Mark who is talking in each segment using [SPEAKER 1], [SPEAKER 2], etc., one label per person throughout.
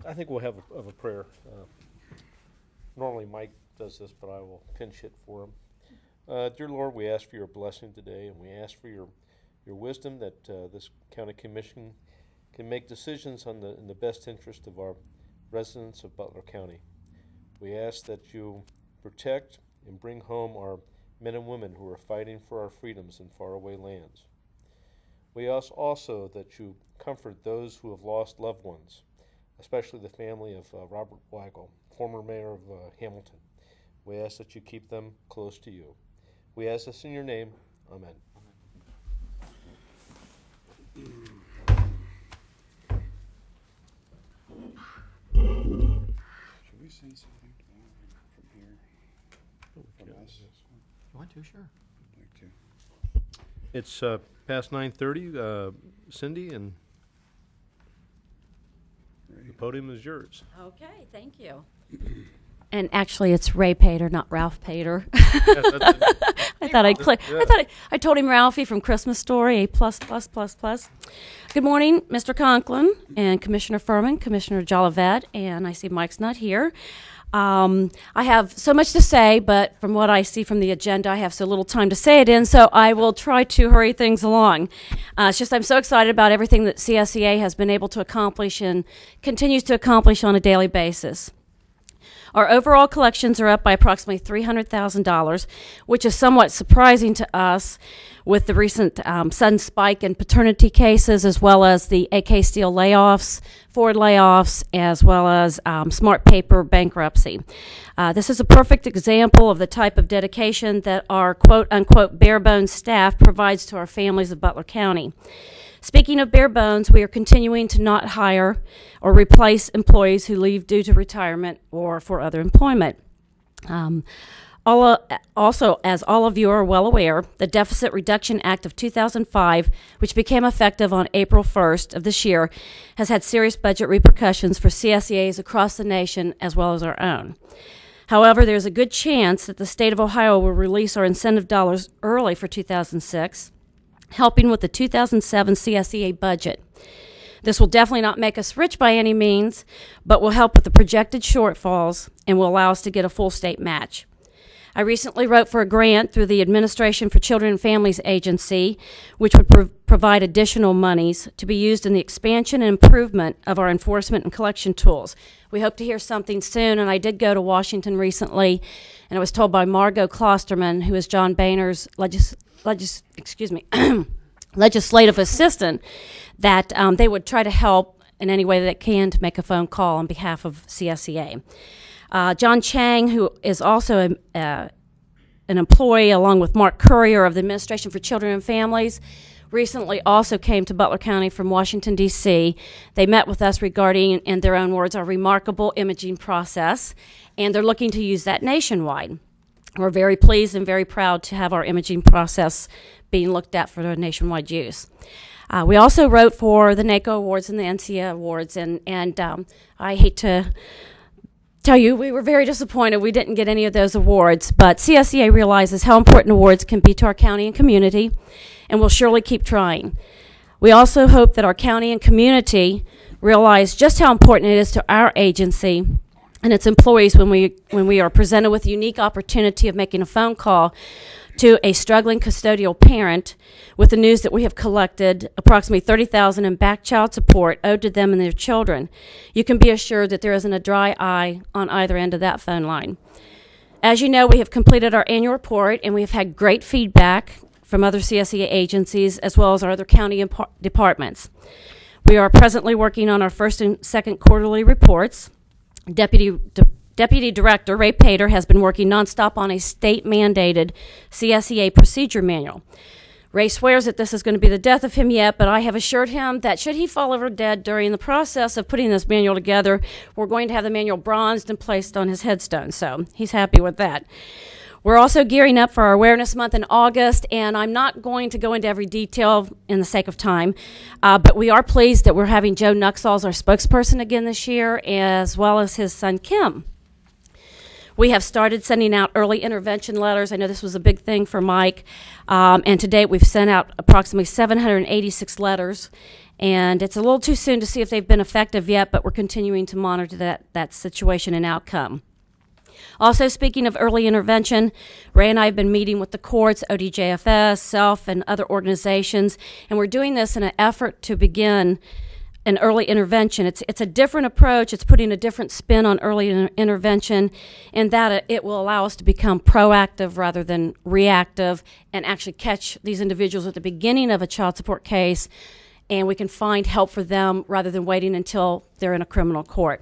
[SPEAKER 1] I think we'll have a prayer. Normally Mike does this, but I will pinch hit for him. Dear Lord, we ask for your blessing today, and we ask for your wisdom that this county commission can make decisions in the best interest of our residents of Butler County. We ask that you protect and bring home our men and women who are fighting for our freedoms in faraway lands. We ask also that you comfort those who have lost loved ones, especially the family of Robert Weigel, former mayor of Hamilton. We ask that you keep them close to you. We ask this in your name. Amen.
[SPEAKER 2] Should we say something from here? From us?
[SPEAKER 3] You want to? Sure.
[SPEAKER 2] I'd like to.
[SPEAKER 1] It's past 9:30. Cindy, and the podium is yours.
[SPEAKER 4] Okay, thank you. And actually, it's Ray Pater, not Ralph Pater. I thought I'd click. I told him Ralphie from Christmas Story, A plus plus plus plus. Good morning, Mr. Conklin and Commissioner Furman, Commissioner Jolivet, and I see Mike's not here. I have so much to say, but from what I see from the agenda, I have so little time to say it in, so I will try to hurry things along. It's just I'm so excited about everything that CSEA has been able to accomplish and continues to accomplish on a daily basis. Our overall collections are up by approximately $300,000, which is somewhat surprising to us with the recent sudden spike in paternity cases, as well as the AK Steel layoffs, Ford layoffs, as well as Smart Paper bankruptcy. This is a perfect example of the type of dedication that our quote-unquote bare-bones staff provides to our families of Butler County. Speaking of bare bones, we are continuing to not hire or replace employees who leave due to retirement or for other employment. Also, as all of you are well aware, the Deficit Reduction Act of 2005, which became effective on April 1st of this year, has had serious budget repercussions for CSEAs across the nation as well as our own. However, there's a good chance that the state of Ohio will release our incentive dollars early for 2006, helping with the 2007 CSEA budget. This will definitely not make us rich by any means, but will help with the projected shortfalls and will allow us to get a full state match. I recently wrote for a grant through the Administration for Children and Families Agency, which would provide additional monies to be used in the expansion and improvement of our enforcement and collection tools. We hope to hear something soon, and I did go to Washington recently, and I was told by Margot Klosterman, who is John Boehner's legislative assistant, that they would try to help in any way that they can to make a phone call on behalf of CSEA. John Chang, who is also an employee along with Mark Courier of the Administration for Children and Families, recently also came to Butler County from Washington, D.C. They met with us regarding, in their own words, our remarkable imaging process, and they're looking to use that nationwide. We're very pleased and very proud to have our imaging process being looked at for the nationwide use. We also wrote for the NACO Awards and the NCA Awards, and I hate to tell you, we were very disappointed we didn't get any of those awards, but CSEA realizes how important awards can be to our county and community, and will surely keep trying. We also hope that our county and community realize just how important it is to our agency and its employees when we are presented with the unique opportunity of making a phone call to a struggling custodial parent with the news that we have collected approximately $30,000 in back child support owed to them and their children. You can be assured that there isn't a dry eye on either end of that phone line. As you know, we have completed our annual report, and we have had great feedback from other CSEA agencies as well as our other county departments. We are presently working on our first and second quarterly reports. Deputy Director Ray Pater has been working nonstop on a state-mandated CSEA procedure manual. Ray swears that this is going to be the death of him yet, but I have assured him that should he fall over dead during the process of putting this manual together, we're going to have the manual bronzed and placed on his headstone, so he's happy with that. We're also gearing up for our Awareness Month in August, and I'm not going to go into every detail in the sake of time, but we are pleased that we're having Joe Nuxall as our spokesperson again this year, as well as his son, Kim. We have started sending out early intervention letters. I know this was a big thing for Mike, and to date we've sent out approximately 786 letters, And it's a little too soon to see if they've been effective yet, but we're continuing to monitor that situation and outcome. Also, speaking of early intervention, Ray and I have been meeting with the courts, ODJFS, SELF, and other organizations, and we're doing this in an effort to begin an early intervention. It's a different approach. It's putting a different spin on early intervention, in that it will allow us to become proactive rather than reactive and actually catch these individuals at the beginning of a child support case, and we can find help for them rather than waiting until they're in a criminal court.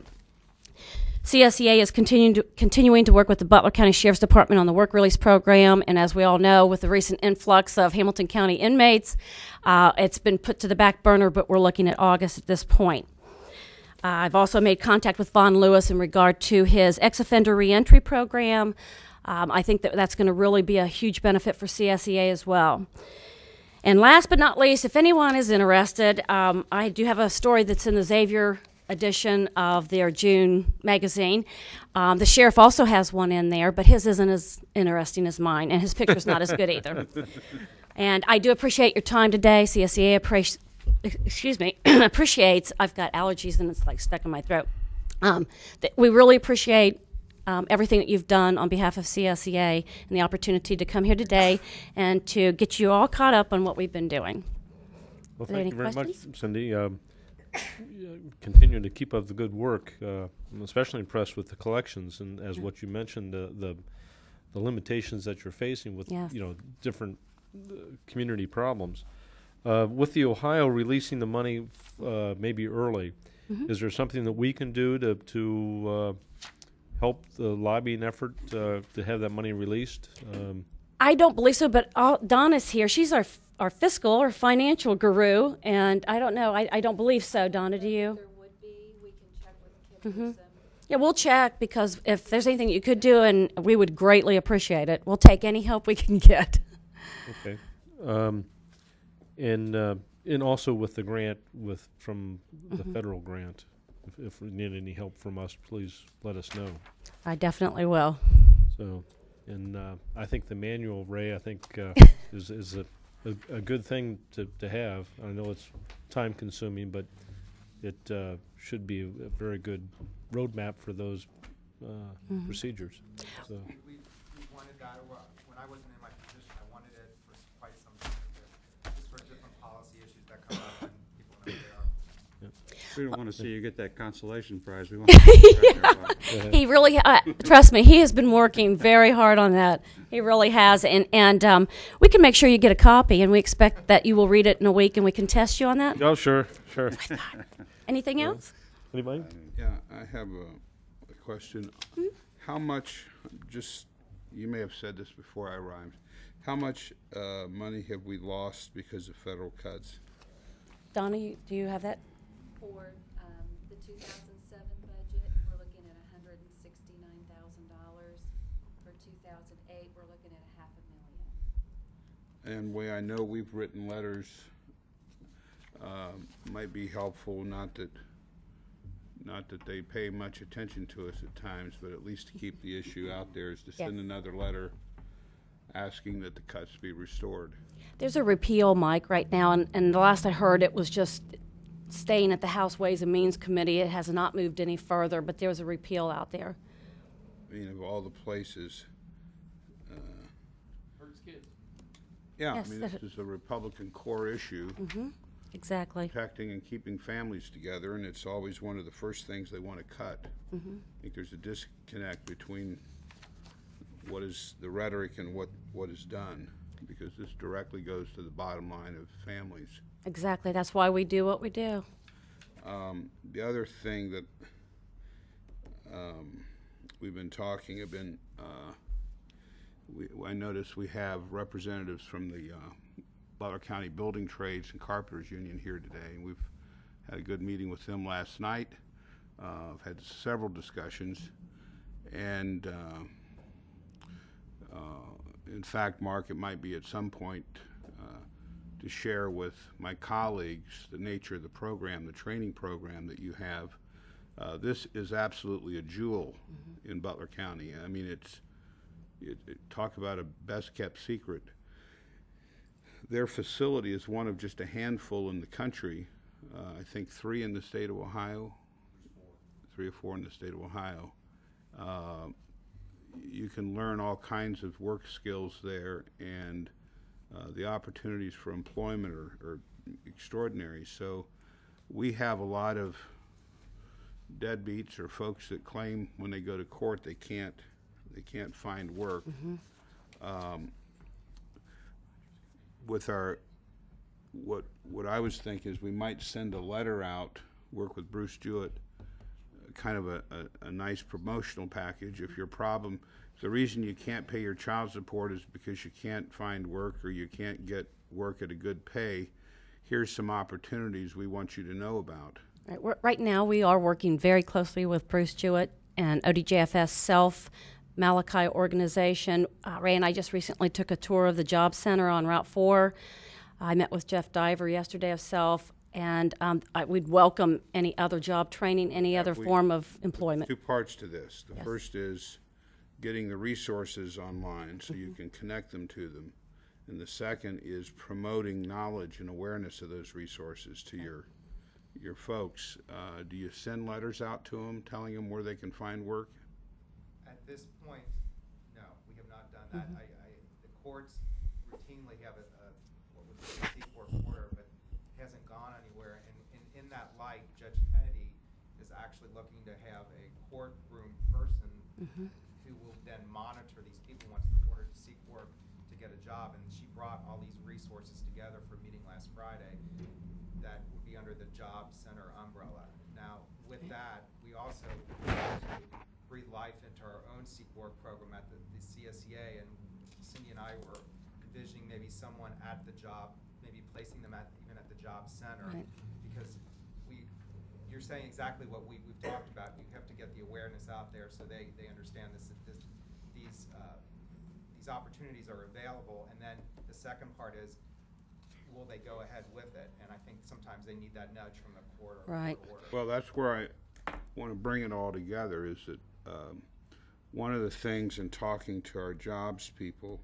[SPEAKER 4] CSEA is continuing to work with the Butler County Sheriff's Department on the work release program, and as we all know, with the recent influx of Hamilton County inmates, it's been put to the back burner, but we're looking at August at this point. I've also made contact with Vaughn Lewis in regard to his ex-offender reentry program. I think that's going to really be a huge benefit for CSEA as well. And last but not least, if anyone is interested, I do have a story that's in the Xavier edition of their June magazine. The sheriff also has one in there, but his isn't as interesting as mine, and his picture's not as good either. And I do appreciate your time today. CSEA appreciates, I've got allergies and it's like stuck in my throat. We really appreciate everything that you've done on behalf of CSEA and the opportunity to come here today and to get you all caught up on what we've been doing.
[SPEAKER 1] Well,
[SPEAKER 4] Are there
[SPEAKER 1] thank
[SPEAKER 4] any
[SPEAKER 1] you very
[SPEAKER 4] questions?
[SPEAKER 1] much, Cindy. Continue to keep up the good work. I'm especially impressed with the collections, and as what you mentioned, the limitations that you're facing with
[SPEAKER 4] Yes.
[SPEAKER 1] different community problems. With the Ohio releasing the money maybe early, is there something that we can do to help the lobbying effort to have that money released?
[SPEAKER 4] I don't believe so, but Dawn is here. She's our fiscal or financial guru, and I don't know. I don't believe so. Donna, do you?
[SPEAKER 3] There would be. We can check with Kip Newsom.
[SPEAKER 4] Yeah, we'll check, because if there's anything you could do, and we would greatly appreciate it. We'll take any help we can get.
[SPEAKER 1] Okay. And also with the grant from the federal grant, if we need any help from us, please let us know.
[SPEAKER 4] I definitely will.
[SPEAKER 1] So, and I think the manual, Ray, I think is a good thing to have. I know it's time consuming, but it should be a very good roadmap for those procedures. So.
[SPEAKER 5] We wanted that when I wasn't in my position. I wanted it for quite some time, just for different policy issues that come up and people know they are.
[SPEAKER 2] We don't want to see you get that consolation prize. We want to
[SPEAKER 4] He really, trust me, he has been working very hard on that. He really has, and we can make sure you get a copy, and we expect that you will read it in a week, and we can test you on that.
[SPEAKER 1] Oh, sure.
[SPEAKER 4] Anything else?
[SPEAKER 1] Anybody?
[SPEAKER 2] Yeah, I have a question. How much, you may have said this before I arrived, how much money have we lost because of federal cuts?
[SPEAKER 4] Donna, do you have that?
[SPEAKER 3] For the 2007 budget, we're looking at $169,000. For 2008, we're looking at $500,000.
[SPEAKER 2] And way I know we've written letters, might be helpful, not that they pay much attention to us at times, but at least to keep the issue out there, is to send
[SPEAKER 4] Yes.
[SPEAKER 2] another letter asking that the cuts be restored.
[SPEAKER 4] There's a repeal, Mike, right now, and the last I heard, it was just staying at the House Ways and Means Committee. It has not moved any further, but there's a repeal out there.
[SPEAKER 2] I mean, of all the places.
[SPEAKER 5] Hurts kids.
[SPEAKER 2] Yeah,
[SPEAKER 4] Yes,
[SPEAKER 2] I mean,
[SPEAKER 4] that-
[SPEAKER 2] this is a Republican core issue,
[SPEAKER 4] Exactly.
[SPEAKER 2] protecting and keeping families together, and it's always one of the first things they want to cut. I think there's a disconnect between what is the rhetoric and what is done, because this directly goes to the bottom line of families.
[SPEAKER 4] Exactly. That's why we do what we do.
[SPEAKER 2] The other thing that we've been talking about, I noticed we have representatives from the Butler County Building Trades and Carpenters Union here today, and we've had a good meeting with them last night. I've had several discussions, and in fact, Mark, it might be at some point to share with my colleagues the nature of the program, the training program that you have. This is absolutely a jewel in Butler County. I mean, talk about a best-kept secret. Their facility is one of just a handful in the country I think 3 in the state of Ohio, 3 or 4 in the state of Ohio. You can learn all kinds of work skills there, and the opportunities for employment are extraordinary. So we have a lot of deadbeats or folks that claim when they go to court they can't find work. With our what I was thinking is we might send a letter out, work with Bruce Jewett, kind of a nice promotional package. If your problem, if the reason you can't pay your child support is because you can't find work or you can't get work at a good pay, here's some opportunities we want you to know about.
[SPEAKER 4] Right now, we are working very closely with Bruce Jewett and ODJFS Self, Malachi organization. Ray and I just recently took a tour of the Job Center on Route 4. I met with Jeff Diver yesterday of Self, and we'd welcome any other job training, any other form of employment.
[SPEAKER 2] 2 parts to this. The
[SPEAKER 4] Yes.
[SPEAKER 2] first is getting the resources online so you can connect them to them. And the second is promoting knowledge and awareness of those resources to your folks. Do you send letters out to them telling them where they can find work?
[SPEAKER 5] At this point, no, we have not done that. The courts routinely have what would be a C-4 order, but hasn't gone anywhere. And in that light, Judge Kennedy is actually looking to have a courtroom person who will then monitor these people once they're ordered to seek work to get a job. And she brought all these resources together for a meeting last Friday that would be under the Job Center umbrella. Now, with that, we also breathe life into our own Seek Work program at the CSEA, and Cindy and I were envisioning maybe someone at the job, maybe placing them even at the Job Center,
[SPEAKER 4] Right.
[SPEAKER 5] because you're saying exactly what we've talked about. You have to get the awareness out there so they understand these opportunities are available, and then the second part is, will they go ahead with it? And I think sometimes they need that nudge from the court or
[SPEAKER 4] Right.
[SPEAKER 5] court order.
[SPEAKER 2] Well, that's where I want to bring it all together, is that one of the things in talking to our jobs people,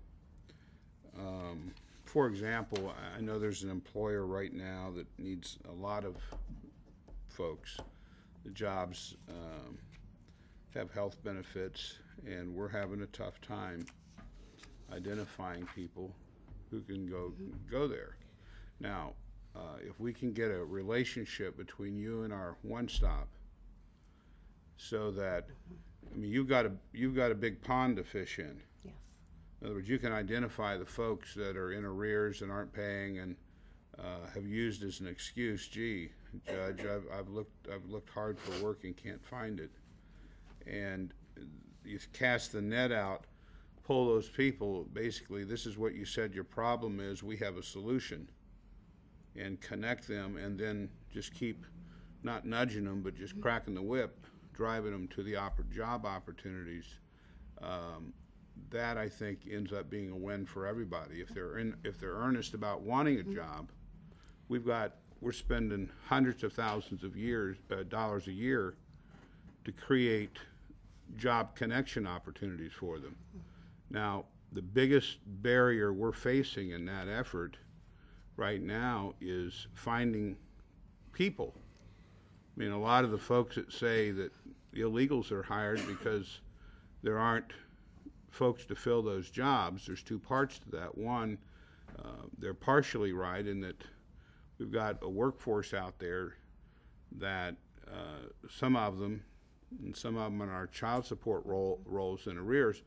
[SPEAKER 2] for example, I know there's an employer right now that needs a lot of folks. The jobs have health benefits, and we're having a tough time identifying people who can go there. Now, if we can get a relationship between you and our one-stop, so that, I mean, you've got a big pond to fish in.
[SPEAKER 4] Yes.
[SPEAKER 2] In other words, you can identify the folks that are in arrears and aren't paying and have used as an excuse, gee, Judge, I've looked hard for work and can't find it. And you cast the net out, pull those people, basically, this is what you said your problem is, we have a solution. And connect them, and then just keep, not nudging them, but just cracking the whip, driving them to the job opportunities. That, I think, ends up being a win for everybody. If they're earnest about wanting a job, we're spending hundreds of thousands of dollars a year to create job connection opportunities for them. Now, the biggest barrier we're facing in that effort right now is finding people. I mean, a lot of the folks that say that the illegals are hired because there aren't folks to fill those jobs, there's 2 parts to that. One, they're partially right in that we've got a workforce out there that some of them in our child support roles in arrears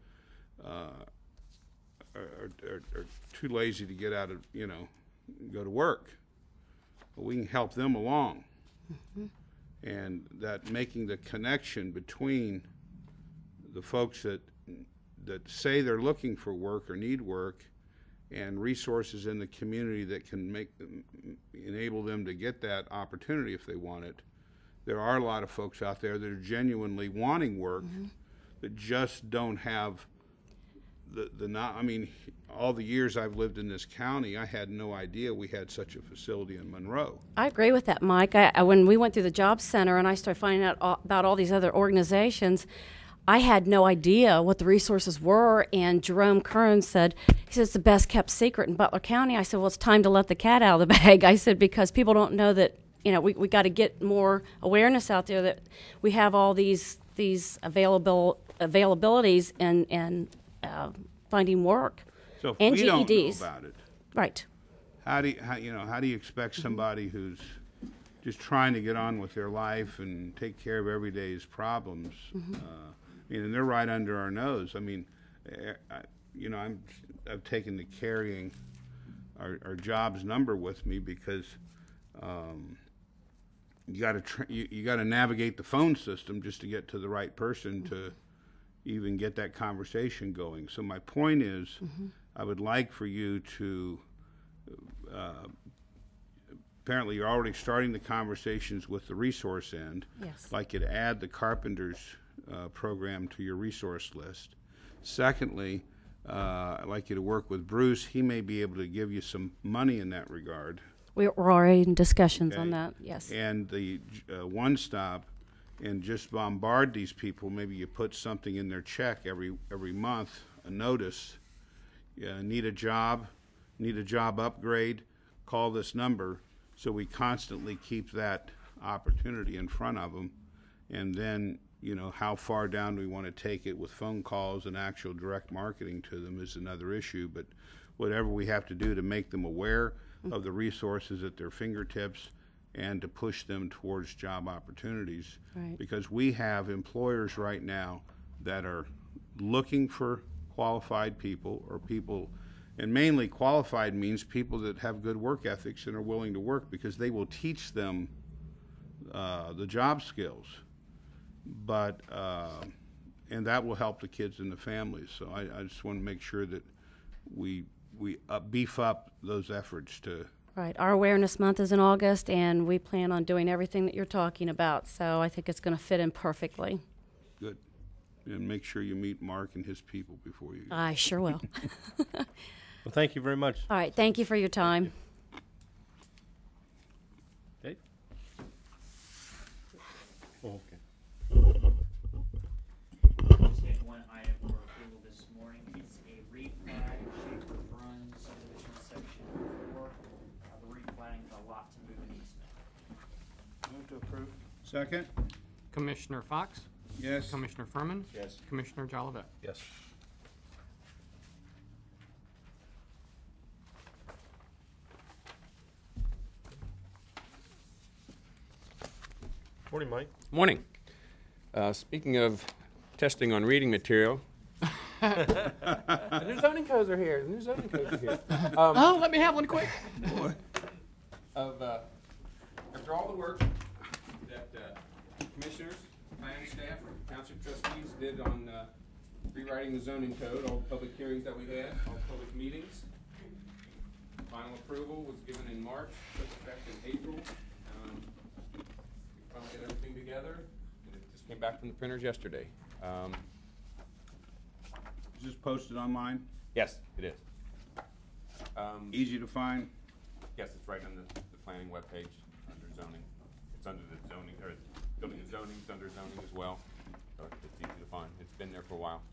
[SPEAKER 2] are too lazy to get out of, go to work. But we can help them along. And that making the connection between the folks that say they're looking for work or need work and resources in the community that can enable them to get that opportunity if they want it. There are a lot of folks out there that are genuinely wanting work that just don't have I mean, all the years I've lived in this county, I had no idea we had such a facility in Monroe.
[SPEAKER 4] I agree with that, Mike. When we went through the Job Center and I started finding out about all these other organizations, I had no idea what the resources were. And Jerome Kern said, he said, it's the best kept secret in Butler County. I said, well, it's time to let the cat out of the bag. I said, because people don't know that you know, we got to get more awareness out there that we have all these availabilities and finding work.
[SPEAKER 2] So if
[SPEAKER 4] and
[SPEAKER 2] we don't know
[SPEAKER 4] GEDs.
[SPEAKER 2] about it,
[SPEAKER 4] Right.
[SPEAKER 2] how do you expect somebody who's just trying to get on with their life and take care of everyday's problems? And they're right under our nose. I mean, I've taken to carrying our jobs number with me because you got to navigate the phone system just to get to the right person to even get that conversation going. So my point is, I would like for you to. Apparently, you're already starting the conversations with the resource end.
[SPEAKER 4] Yes.
[SPEAKER 2] I'd like you to add the Carpenters program to your resource list. Secondly, I'd like you to work with Bruce. He may be able to give you some money in that regard.
[SPEAKER 4] We're already in discussions on
[SPEAKER 2] Okay.
[SPEAKER 4] that. Yes.
[SPEAKER 2] And the One Stop, and just bombard these people. Maybe you put something in their check every month, a notice. Need a job upgrade, call this number, so we constantly keep that opportunity in front of them. And then, how far down do we want to take it with phone calls and actual direct marketing to them is another issue. But whatever we have to do to make them aware of the resources at their fingertips and to push them towards job opportunities.
[SPEAKER 4] Right.
[SPEAKER 2] Because we have employers right now that are looking for qualified people, or people, and mainly qualified means people that have good work ethics and are willing to work, because they will teach them the job skills. But and that will help the kids and the families. So I just want to make sure that we beef up those efforts to.
[SPEAKER 4] Right. Our awareness month is in August, and we plan on doing everything that you're talking about. So I think it's going to fit in perfectly.
[SPEAKER 2] Good. And make sure you meet Mark and his people before you.
[SPEAKER 4] I sure will.
[SPEAKER 1] Well, thank you very much.
[SPEAKER 4] All right. Thank you for your time.
[SPEAKER 1] Okay. Okay.
[SPEAKER 6] Just have one item for approval this morning. It's a replat, Schaefer's Run subdivision section 4, the replatting of a lot to move an easement.
[SPEAKER 2] Move to approve. Second?
[SPEAKER 7] Commissioner Fox?
[SPEAKER 2] Yes.
[SPEAKER 7] Commissioner Furman?
[SPEAKER 1] Yes.
[SPEAKER 7] Commissioner Jolivet?
[SPEAKER 1] Yes. Morning, Mike.
[SPEAKER 8] Morning. Speaking of testing on reading material, the new zoning codes are here. The new zoning codes are here.
[SPEAKER 7] Oh, let me have one quick.
[SPEAKER 8] After all the work that commissioners, planning staff, township trustees did on rewriting the zoning code, all the public hearings that we had, all the public meetings, final approval was given in March, took effect in April. Finally get everything together, and it just came back from the printers yesterday.
[SPEAKER 2] Is this posted online?
[SPEAKER 8] Yes, it is.
[SPEAKER 2] Easy to find?
[SPEAKER 8] Yes, it's right on the planning webpage under zoning. It's under the zoning, or building and zoning, it's under zoning as well. So it's easy to find. It's been there for a while.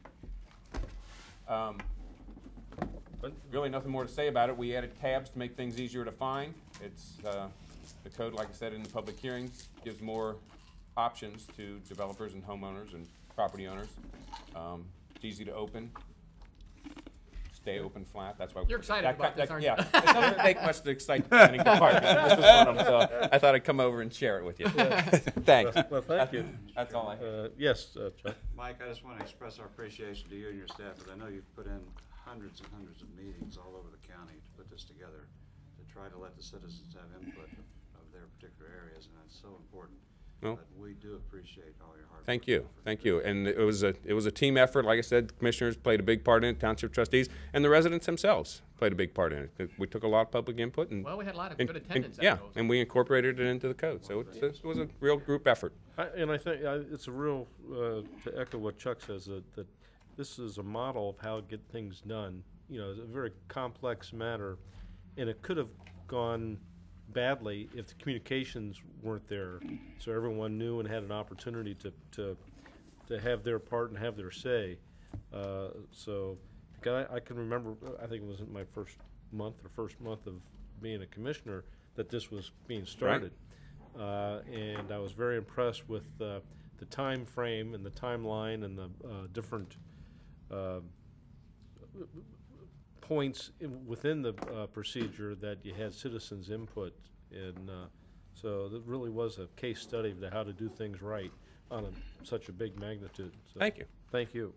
[SPEAKER 8] Really nothing more to say about it. We added tabs to make things easier to find. It's, the code, like I said, in the public hearings, gives more options to developers and homeowners and property owners. It's easy to open. Stay open flat. That's why
[SPEAKER 7] You're excited about this, aren't you?
[SPEAKER 8] Yeah, it doesn't take much to excite the planning department. This is one of them, so I thought I'd come over and share it with you. Thanks.
[SPEAKER 1] Well, thank you.
[SPEAKER 8] That's all I have.
[SPEAKER 1] Yes, Chuck.
[SPEAKER 9] Mike, I just want to express our appreciation to you and your staff, because I know you've put in hundreds and hundreds of meetings all over the county to put this together, to try to let the citizens have input of their particular areas, and that's so important.
[SPEAKER 8] Well,
[SPEAKER 9] But we do appreciate all your hard work.
[SPEAKER 8] thank you, thank you. And it was a team effort. Like I said, commissioners played a big part in it, township trustees, and the residents themselves played a big part in it. We took a lot of public input, and
[SPEAKER 7] Well, we had a lot of
[SPEAKER 8] and-
[SPEAKER 7] good attendance at
[SPEAKER 8] yeah,
[SPEAKER 7] those.
[SPEAKER 8] and we incorporated it into the code. So it was a real group effort.
[SPEAKER 1] I think it's a real, to echo what Chuck says, that this is a model of how to get things done. It's a very complex matter, and it could have gone badly if the communications weren't there, so everyone knew and had an opportunity to have their part and have their say. So I can remember, I think it was in my first month of being a commissioner, that this was being started. and I was very impressed with the time frame and the timeline and the different points within the procedure that you had citizens' input, and so that really was a case study of how to do things right on such a big magnitude. So,
[SPEAKER 7] Thank you.
[SPEAKER 1] Thank you.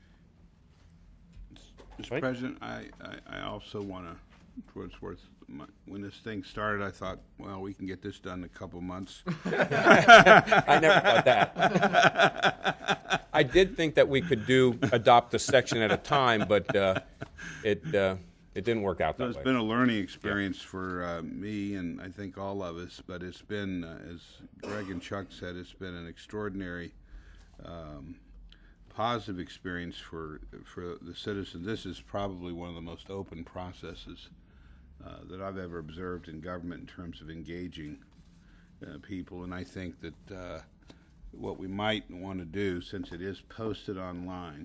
[SPEAKER 2] Mr.
[SPEAKER 1] Right.
[SPEAKER 2] President, I also want to, for what it's worth, when this thing started, I thought, well, we can get this done in a couple months.
[SPEAKER 7] I never thought that. I did think that we could adopt a section at a time, but it didn't work out
[SPEAKER 2] So
[SPEAKER 7] that
[SPEAKER 2] it's
[SPEAKER 7] way.
[SPEAKER 2] been a learning experience for me and I think all of us, but it's been, as Greg and Chuck said, it's been an extraordinary positive experience for the citizens. This is probably one of the most open processes that I've ever observed in government in terms of engaging people, and I think that what we might want to do, since it is posted online,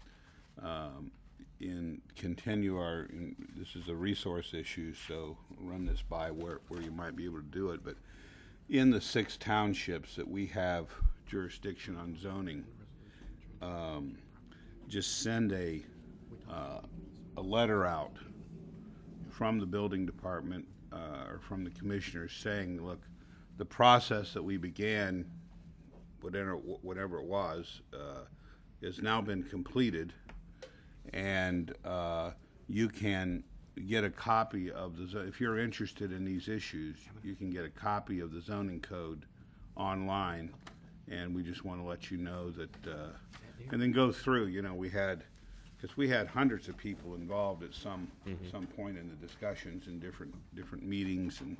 [SPEAKER 2] this is a resource issue, so run this by where you might be able to do it, but in the 6 townships that we have jurisdiction on zoning, just send a letter out from the building department or from the commissioners saying, look, the process that we began, whatever it was, has now been completed, and you can get a copy of if you're interested in these issues, you can get a copy of the zoning code online, and we just want to let you know that, and then go through, because we had hundreds of people involved at some point in the discussions and different meetings, and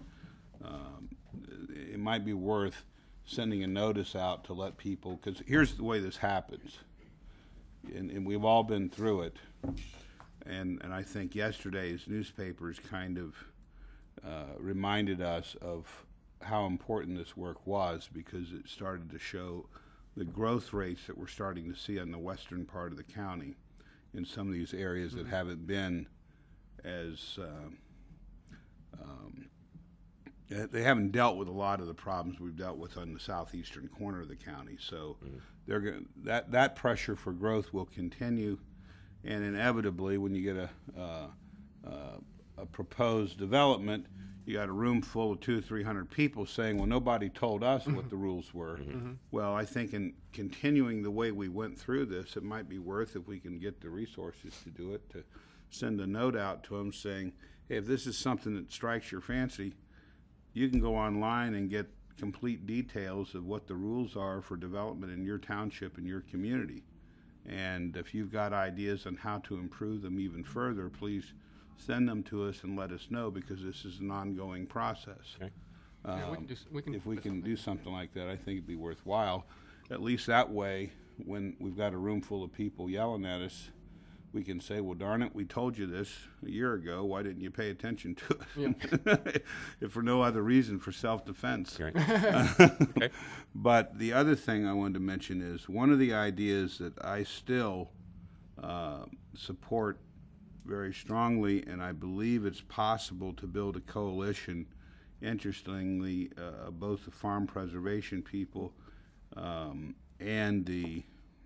[SPEAKER 2] it might be worth sending a notice out to let people, because here's the way this happens, and we've all been through it, and I think yesterday's newspapers kind of reminded us of how important this work was, because it started to show the growth rates that we're starting to see on the western part of the county in some of these areas that haven't been as they haven't dealt with a lot of the problems we've dealt with on the southeastern corner of the county. So they're that pressure for growth will continue, and inevitably, when you get a proposed development, you got a room full of 200-300 people saying, well, nobody told us what the rules were. Well, I think in continuing the way we went through this, it might be worth, if we can get the resources to do it, to send a note out to them saying, hey, if this is something that strikes your fancy, you can go online and get complete details of what the rules are for development in your township and your community. And if you've got ideas on how to improve them even further, please send them to us and let us know, because this is an ongoing process.
[SPEAKER 7] Okay.
[SPEAKER 2] If we can do something like that, I think it'd be worthwhile. At least that way, when we've got a room full of people yelling at us, we can say, well, darn it, we told you this a year ago. Why didn't you pay attention to it? If for no other reason, for self-defense.
[SPEAKER 7] Okay. Okay.
[SPEAKER 2] But the other thing I wanted to mention is one of the ideas that I still support very strongly, and I believe it's possible to build a coalition, interestingly, both the farm preservation people and the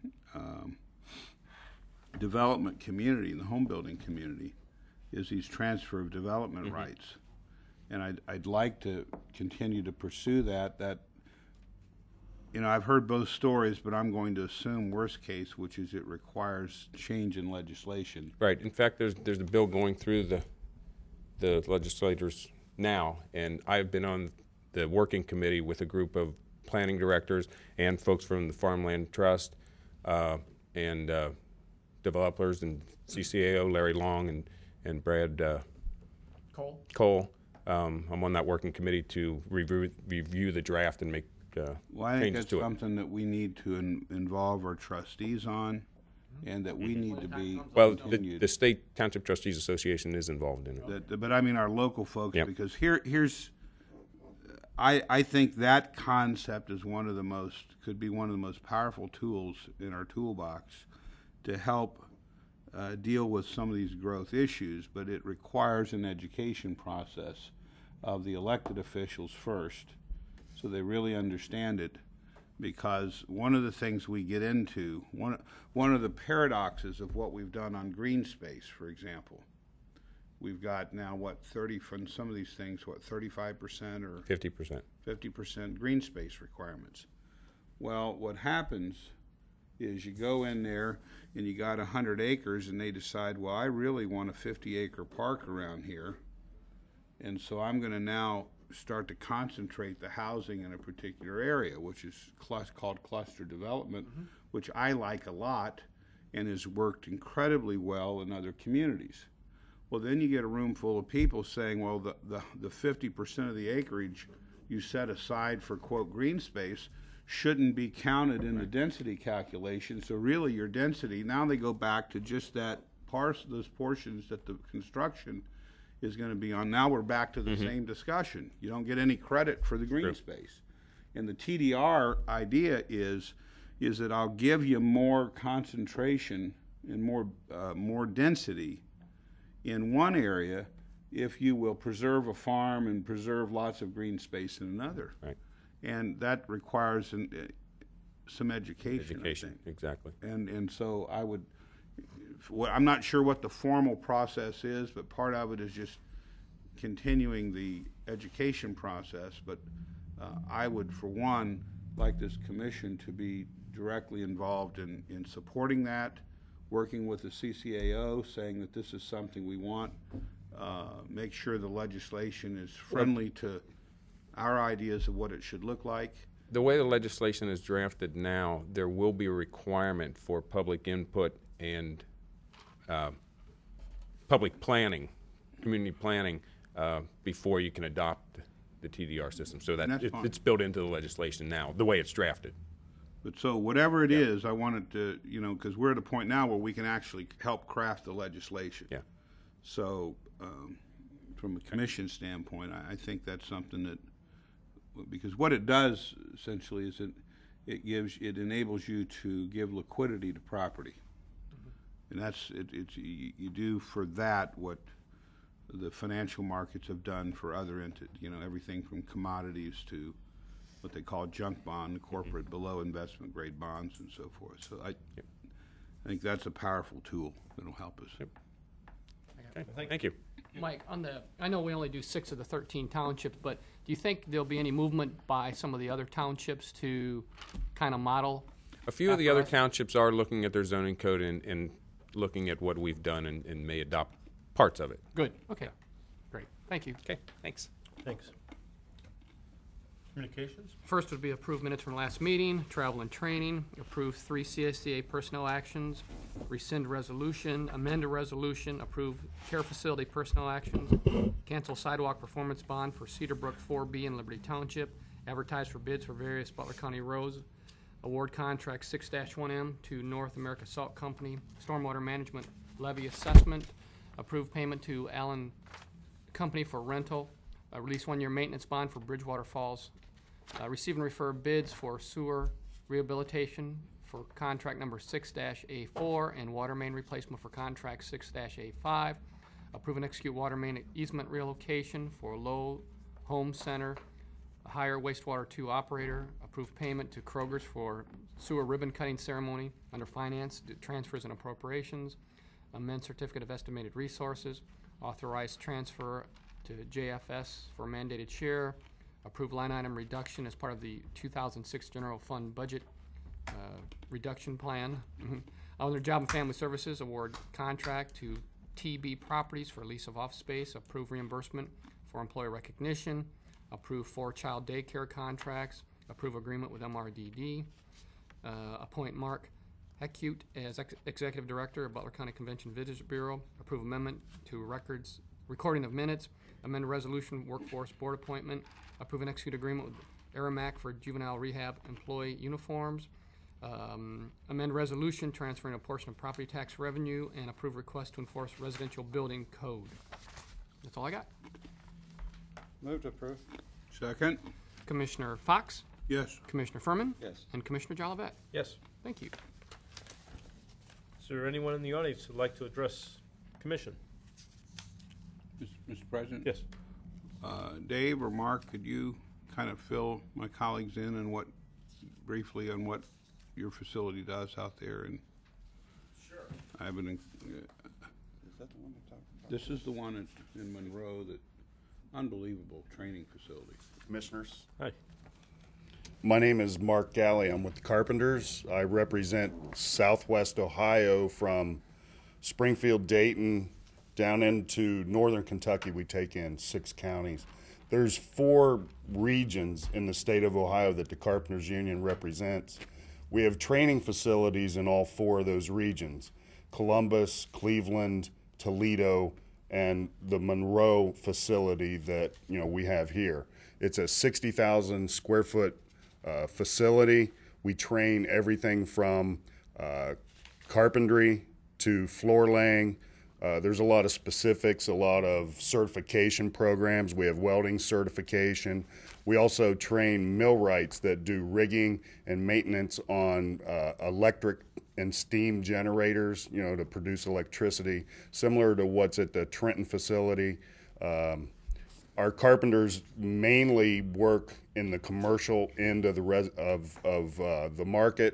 [SPEAKER 2] development community and the home building community, is these transfer of development rights. And I'd like to continue to pursue that. I've heard both stories, but I'm going to assume worst case, which is it requires change in legislation.
[SPEAKER 7] Right. In fact, there's a bill going through the legislators now, and I've been on the working committee with a group of planning directors and folks from the Farmland Trust and developers and CCAO, Larry Long and Brad Cole. I'm on that working committee to review the draft and make
[SPEAKER 2] Well, I think
[SPEAKER 7] changes
[SPEAKER 2] that's
[SPEAKER 7] to it.
[SPEAKER 2] something that we need to involve our trustees on, and that we need to be
[SPEAKER 7] Well,
[SPEAKER 2] continued.
[SPEAKER 7] the State Township Trustees Association is involved in it.
[SPEAKER 2] But I mean our local folks,
[SPEAKER 7] Yep.
[SPEAKER 2] because here's I think that concept is could be one of the most powerful tools in our toolbox to help deal with some of these growth issues, but it requires an education process of the elected officials first, so they really understand it. Because one of the things we get into, one of the paradoxes of what we've done on green space, for example, we've got now, what, 30 from some of these things, what, 35% or
[SPEAKER 7] 50%.
[SPEAKER 2] 50% green space requirements. Well, what happens is you go in there and you got 100 acres and they decide, well, I really want a 50-acre park around here, and so I'm going to now start to concentrate the housing in a particular area, which is called cluster development, which I like a lot and has worked incredibly well in other communities. Well, then you get a room full of people saying, well, the 50% of the acreage you set aside for, quote, green space shouldn't be counted in the density calculation. So really your density, now they go back to just that those portions that the construction is going to be on. Now we're back to the same discussion. You don't get any credit for the green space. And the TDR idea is that I'll give you more concentration and more density in one area if you will preserve a farm and preserve lots of green space in another.
[SPEAKER 7] Right.
[SPEAKER 2] And that requires some education, I think.
[SPEAKER 7] Exactly.
[SPEAKER 2] And so I would, I'm not sure what the formal process is, but part of it is just continuing the education process. But I would, for one, like this commission to be directly involved in supporting that, working with the CCAO, saying that this is something we want, make sure the legislation is friendly to our ideas of what it should look like.
[SPEAKER 7] The way the legislation is drafted now, there will be a requirement for public input and public planning, community planning, before you can adopt the TDR system. So that it's built into the legislation now, the way it's drafted.
[SPEAKER 2] But so whatever it is, I wanted to, because we're at a point now where we can actually help craft the legislation.
[SPEAKER 7] Yeah.
[SPEAKER 2] So from a commission standpoint, I think that's something that, because what it does essentially is it enables you to give liquidity to property. And that's, you do for that what the financial markets have done for other entities, everything from commodities to what they call junk bond, corporate below investment grade bonds and so forth. So I think that's a powerful tool that'll help us.
[SPEAKER 7] Yep. Okay. Thank you.
[SPEAKER 10] Mike, I know we only do 6 of the 13 townships, but do you think there'll be any movement by some of the other townships to kind of model?
[SPEAKER 7] A few of the other townships are looking at their zoning code and looking at what we've done and may adopt parts of it.
[SPEAKER 10] Good. Okay. Great. Thank you.
[SPEAKER 7] Okay. Thanks.
[SPEAKER 1] Thanks. Communications?
[SPEAKER 10] First would be approve minutes from last meeting, travel and training, approve 3 CSDA personnel actions, rescind resolution, amend a resolution, approve care facility personnel actions, cancel sidewalk performance bond for Cedar Brook 4B in Liberty Township, advertise for bids for various Butler County roads, award contract 6-1M to North America Salt Company, stormwater management levy assessment, approve payment to Allen Company for rental, release 1-year maintenance bond for Bridgewater Falls, receive and refer bids for sewer rehabilitation for contract number 6-A4 and water main replacement for contract 6-A5, approve and execute water main easement relocation for Low Home Center, hire wastewater 2 operator, approve payment to Kroger's for sewer ribbon cutting ceremony under finance, transfers and appropriations, amend certificate of estimated resources, authorize transfer to JFS for mandated share, approve line item reduction as part of the 2006 general fund budget reduction plan. Under Job and Family Services, award contract to TB Properties for lease of office space, approve reimbursement for employee recognition, approve 4 child daycare contracts, approve agreement with MRDD, appoint Mark Hecute as Executive Director of Butler County Convention Visitors Bureau, approve amendment to recording of minutes, amend resolution workforce board appointment, approve and execute agreement with Aramac for juvenile rehab employee uniforms, amend resolution transferring a portion of property tax revenue, and approve request to enforce residential building code. That's all I got.
[SPEAKER 9] Move to approve.
[SPEAKER 2] Second?
[SPEAKER 10] Commissioner Fox,
[SPEAKER 2] Yes.
[SPEAKER 10] Commissioner Furman,
[SPEAKER 9] Yes.
[SPEAKER 10] and Commissioner Jolivet.
[SPEAKER 1] Yes.
[SPEAKER 10] Thank you.
[SPEAKER 1] Is there anyone in the audience who'd like to address commission?
[SPEAKER 2] Mr. President?
[SPEAKER 1] Yes.
[SPEAKER 2] Dave or Mark, could you kind of fill my colleagues in on briefly on what your facility does out there? And
[SPEAKER 8] Sure.
[SPEAKER 2] I have is that the one you're talking about? This is the one in Monroe, that unbelievable training facility.
[SPEAKER 11] Commissioners.
[SPEAKER 1] Hi.
[SPEAKER 11] My name is Mark Galley. I'm with the Carpenters. I represent Southwest Ohio from Springfield, Dayton, down into northern Kentucky. We take in 6 counties. There's 4 regions in the state of Ohio that the Carpenters Union represents. We have training facilities in all 4 of those regions: Columbus, Cleveland, Toledo, and the Monroe facility that we have here. It's a 60,000 square foot facility. We train everything from carpentry to floor laying. There's a lot of specifics, a lot of certification programs. We have welding certification. We also train millwrights that do rigging and maintenance on electric and steam generators, to produce electricity, similar to what's at the Trenton facility. Our carpenters mainly work in the commercial end of the market.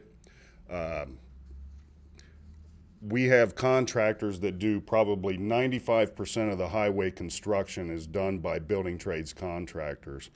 [SPEAKER 11] We have contractors that do probably 95% of the highway construction is done by building trades contractors.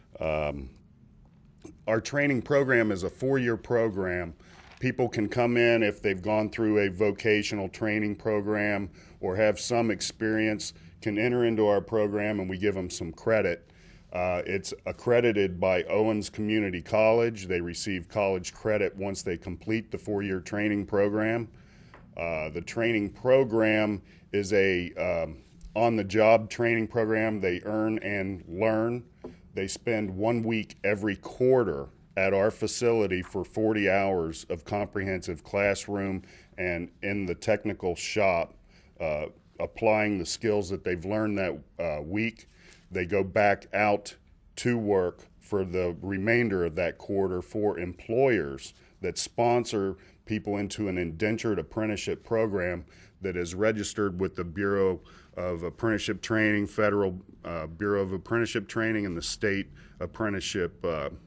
[SPEAKER 11] Our training program is a 4-year program. People can come in if they've gone through a vocational training program or have some experience, can enter into our program, and we give them some credit. It's accredited by Owens Community College. They receive college credit once they complete the 4-year training program. The training program is a on-the-job training program. They earn and learn. They spend 1 week every quarter at our facility for 40 hours of comprehensive classroom and in the technical shop, applying the skills that they've learned that week. They go back out to work for the remainder of that quarter for employers that sponsor people into an indentured apprenticeship program that is registered with the Bureau of Apprenticeship Training, Federal Bureau of Apprenticeship Training, and the State Apprenticeship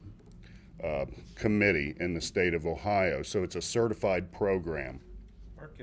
[SPEAKER 11] Committee in the state of Ohio. So it's a certified program.
[SPEAKER 1] Mark,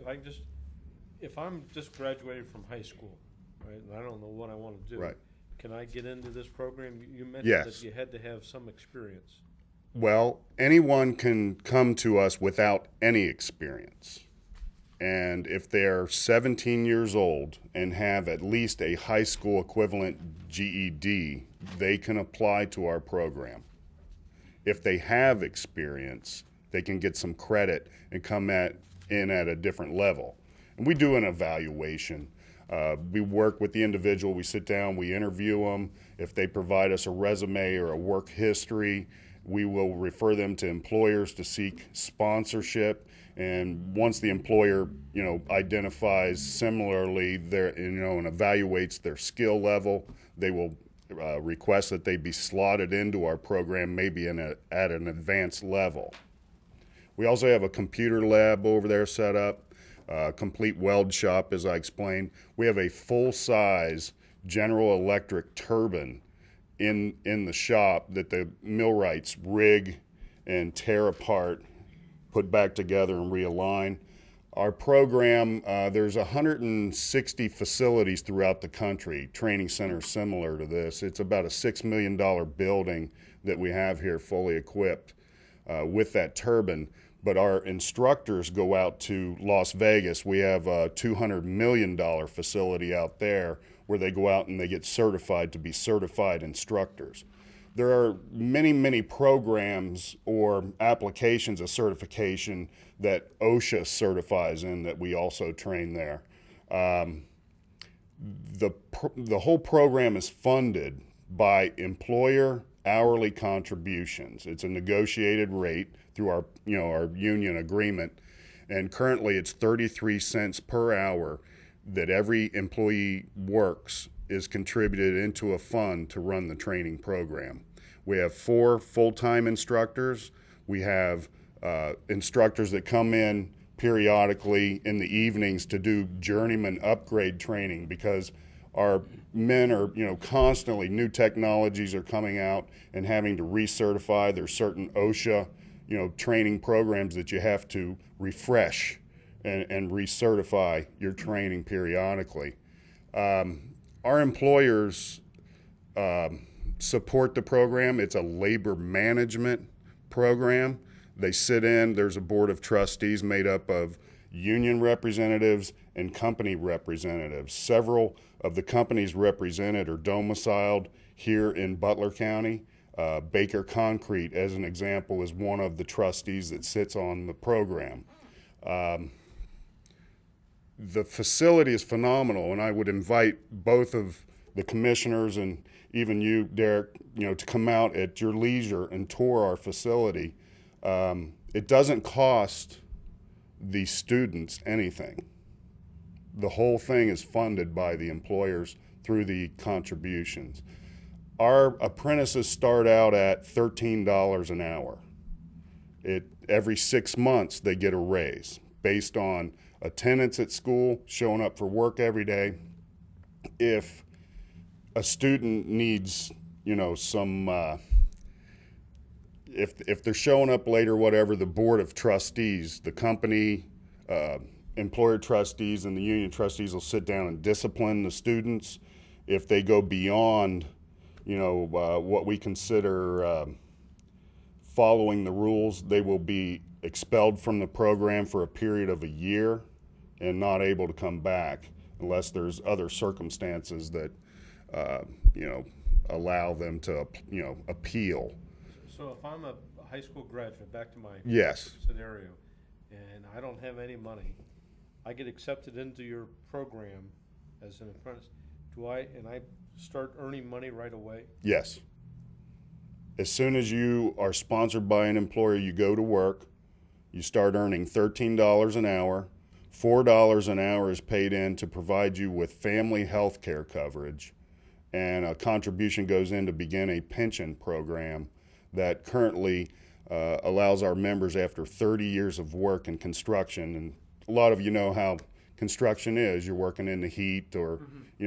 [SPEAKER 1] if I'm just graduated from high school, right, and I don't know what I want to do,
[SPEAKER 11] Right.
[SPEAKER 1] Can I get into this program? You mentioned
[SPEAKER 11] Yes.
[SPEAKER 1] that you had to have some experience.
[SPEAKER 11] Well, anyone can come to us without any experience. And if they're 17 years old and have at least a high school equivalent GED, they can apply to our program. If they have experience, they can get some credit and come in at a different level. And we do an evaluation. We work with the individual. We sit down, we interview them. If they provide us a resume or a work history, we will refer them to employers to seek sponsorship. And once the employer, identifies similarly and evaluates their skill level, they will request that they be slotted into our program, maybe at an advanced level. We also have a computer lab over there set up, complete weld shop, as I explained. We have a full-size General Electric turbine in the shop that the millwrights rig and tear apart, put back together and realign. Our program, there's 160 facilities throughout the country, training centers similar to this. It's about a $6 million building that we have here fully equipped with that turbine. But our instructors go out to Las Vegas. We have a $200 million facility out there where they go out and they get certified to be certified instructors. There are many, many programs or applications of certification that OSHA certifies in that we also train there. The whole program is funded by employer hourly contributions. It's a negotiated rate through our union agreement, and currently it's 33 cents per hour that every employee works is contributed into a fund to run the training program. We have 4 full-time instructors. We have instructors that come in periodically in the evenings to do journeyman upgrade training, because our men are, constantly new technologies are coming out and having to recertify. There's certain OSHA, training programs that you have to refresh and recertify your training periodically. Our employers support the program. It's a labor management program. They sit in, there's a board of trustees made up of union representatives and company representatives. Several of the companies represented are domiciled here in Butler County. Baker Concrete, as an example, is one of the trustees that sits on the program. The facility is phenomenal, and I would invite both of the commissioners and even you, Derek, to come out at your leisure and tour our facility. It doesn't cost the students anything. The whole thing is funded by the employers through the contributions. Our apprentices start out at $13 an hour. Every 6 months they get a raise based on attendance at school, showing up for work every day. If a student needs, some, if they're showing up late or whatever, the board of trustees, the company, employer trustees and the union trustees will sit down and discipline the students. If they go beyond, what we consider following the rules, they will be expelled from the program for a period of a year and not able to come back unless there's other circumstances that, allow them to, appeal.
[SPEAKER 1] So if I'm a high school graduate, back to my
[SPEAKER 11] Yes.
[SPEAKER 1] scenario, and I don't have any money, I get accepted into your program as an apprentice. And I start earning money right away?
[SPEAKER 11] Yes. As soon as you are sponsored by an employer, you go to work, you start earning $13 an hour. $4 an hour is paid in to provide you with family health care coverage, and a contribution goes in to begin a pension program that currently allows our members, after 30 years of work in construction, and a lot of you know how construction is. You're working in the heat or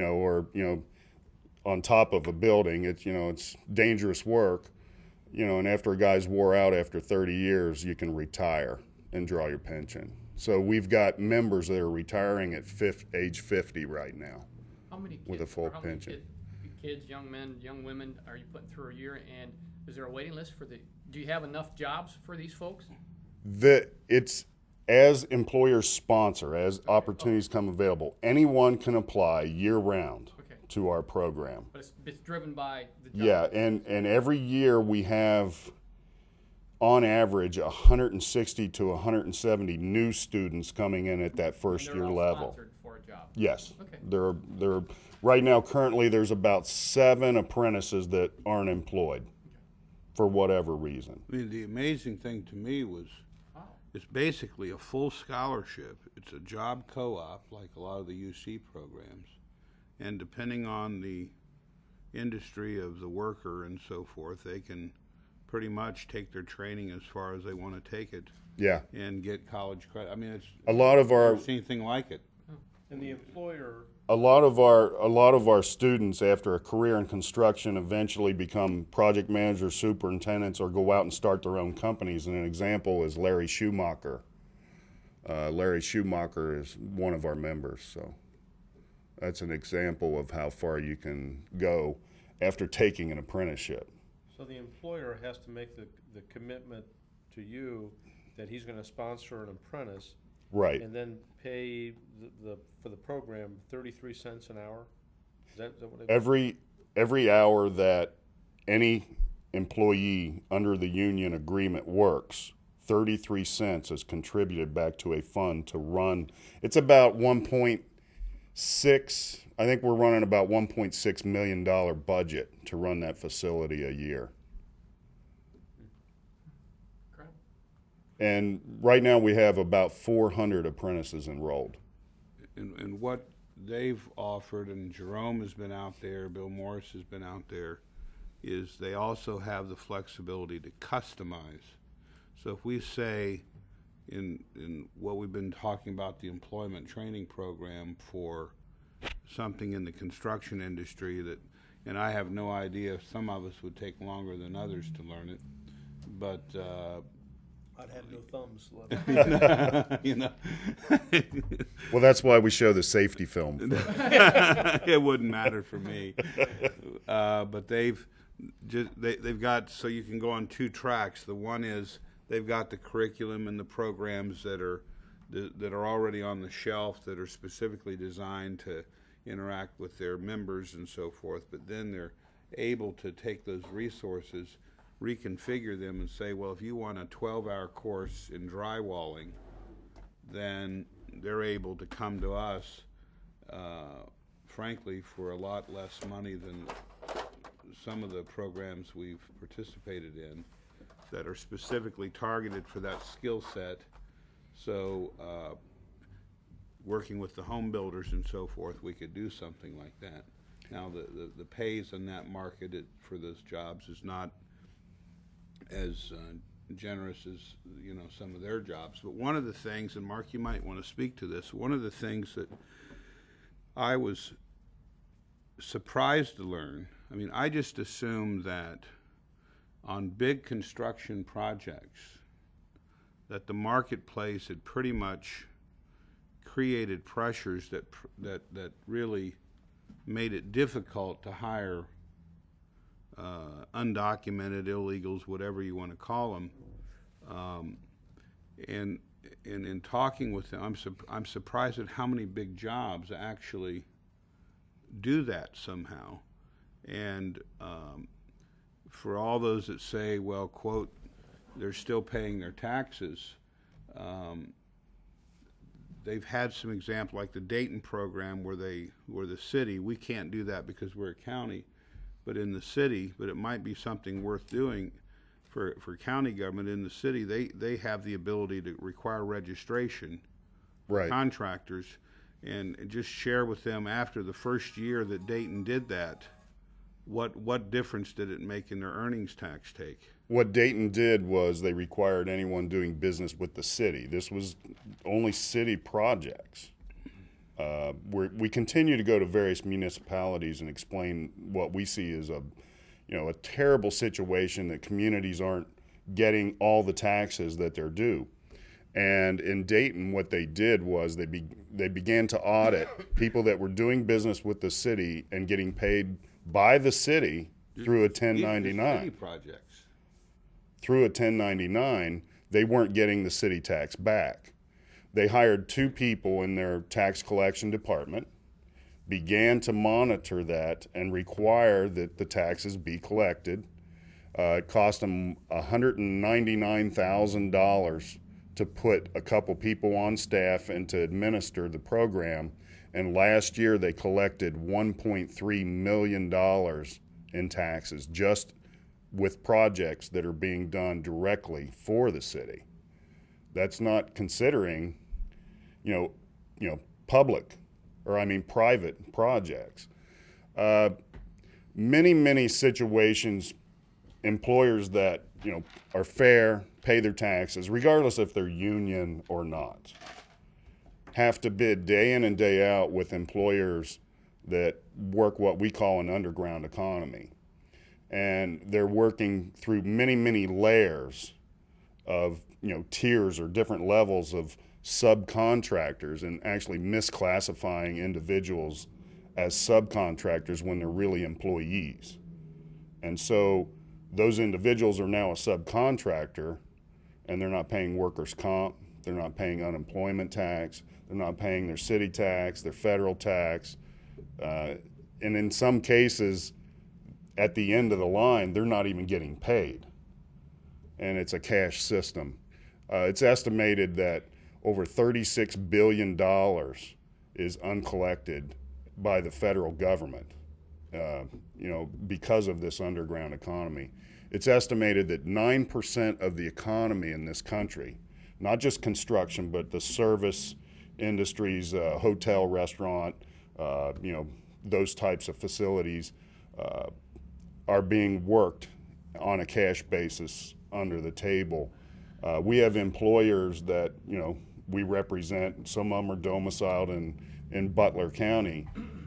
[SPEAKER 11] on top of a building. It's dangerous work, and after a guy's wore out after 30 years, you can retire and draw your pension. So we've got members that are retiring at age 50 right now.
[SPEAKER 10] How many kids,
[SPEAKER 11] with a full
[SPEAKER 10] or how many
[SPEAKER 11] pension.
[SPEAKER 10] Kids, young men, young women are you putting through a year? And is there a waiting list do you have enough jobs for these folks?
[SPEAKER 11] It's as employers sponsor, as opportunities come available, anyone can apply year-round to our program.
[SPEAKER 10] But it's driven by the job.
[SPEAKER 11] Yeah, and every year we have, on average, 160 to 170 new students coming in at that first year level.
[SPEAKER 10] Sponsored for a job.
[SPEAKER 11] Yes.
[SPEAKER 10] Okay.
[SPEAKER 11] There right now, currently, there's about 7 apprentices that aren't employed for whatever reason.
[SPEAKER 2] I mean, the amazing thing to me was it's basically a full scholarship. It's a job co-op like a lot of the UC programs. And depending on the industry of the worker and so forth, they can pretty much take their training as far as they want to take it.
[SPEAKER 11] Yeah.
[SPEAKER 2] And get college credit. I mean, it's
[SPEAKER 11] a lot of our.
[SPEAKER 2] I've never seen anything like it.
[SPEAKER 1] And the employer.
[SPEAKER 11] A lot of our students, after a career in construction, eventually become project managers, superintendents, or go out and start their own companies. And an example is Larry Schumacher. Larry Schumacher is one of our members, so that's an example of how far you can go after taking an apprenticeship.
[SPEAKER 1] So the employer has to make the commitment to you that he's going to sponsor an apprentice.
[SPEAKER 11] Right.
[SPEAKER 1] And then pay for the program 33 cents an hour? Is that what
[SPEAKER 11] every hour that any employee under the union agreement works, 33 cents is contributed back to a fund to run. It's about 1.6, I think we're running about $1.6 million budget to run that facility a year. And right now we have about 400 apprentices enrolled.
[SPEAKER 2] And what they've offered, and Jerome has been out there, Bill Morris has been out there, is they also have the flexibility to customize. So if we say in what we've been talking about, the employment training program for something in the construction industry that, and I have no idea, some of us would take longer than others to learn it, but
[SPEAKER 1] I'd have no thumbs left.
[SPEAKER 2] you know.
[SPEAKER 11] Well, that's why we show the safety film.
[SPEAKER 2] It wouldn't matter for me. But they've got, so you can go on two tracks. The one is they've got the curriculum and the programs that are already on the shelf that are specifically designed to interact with their members and so forth. But then they're able to take those resources, reconfigure them, and say, well, if you want a 12-hour course in drywalling, then they're able to come to us, frankly, for a lot less money than some of the programs we've participated in that are specifically targeted for that skill set. So working with the home builders and so forth, we could do something like that. Now, the pays in that market for those jobs is not as generous as, you know, some of their jobs. But one of the things, and Mark, you might want to speak to this, one of the things that I was surprised to learn, I mean, I just assumed that on big construction projects that the marketplace had pretty much created pressures that really made it difficult to hire undocumented illegals, whatever you want to call them. And in talking with them, I'm surprised at how many big jobs actually do that somehow. And for all those that say, well, quote, they're still paying their taxes, they've had some examples like the Dayton program where the city, we can't do that because we're a county, but in the city, but it might be something worth doing for county government. In the city, they have the ability to require registration,
[SPEAKER 11] Right.
[SPEAKER 2] contractors, and just share with them after the first year that Dayton did that, what difference did it make in their earnings tax take?
[SPEAKER 11] What Dayton did was they required anyone doing business with the city. This was only city projects. We continue to go to various municipalities and explain what we see as a terrible situation that communities aren't getting all the taxes that they're due. And in Dayton, what they did was they began to audit people that were doing business with the city and getting paid by the city through a 1099.
[SPEAKER 2] City projects.
[SPEAKER 11] Through a 1099, they weren't getting the city tax back. They hired 2 people in their tax collection department, began to monitor that and require that the taxes be collected. It cost them $199,000 to put a couple people on staff and to administer the program. And last year they collected $1.3 million in taxes just with projects that are being done directly for the city. That's not considering, public, private projects. Many situations, employers that, are fair, pay their taxes, regardless if they're union or not, have to bid day in and day out with employers that work what we call an underground economy. And they're working through many layers of, tiers or different levels of subcontractors and actually misclassifying individuals as subcontractors when they're really employees. And so those individuals are now a subcontractor and they're not paying workers' comp, they're not paying unemployment tax, they're not paying their city tax, their federal tax, and in some cases, at the end of the line, they're not even getting paid. And it's a cash system. It's estimated that over $36 billion is uncollected by the federal government, because of this underground economy. It's estimated that 9% of the economy in this country, not just construction, but the service industries, hotel, restaurant, those types of facilities, are being worked on a cash basis under the table. We have employers that, we represent, some of them are domiciled in Butler County,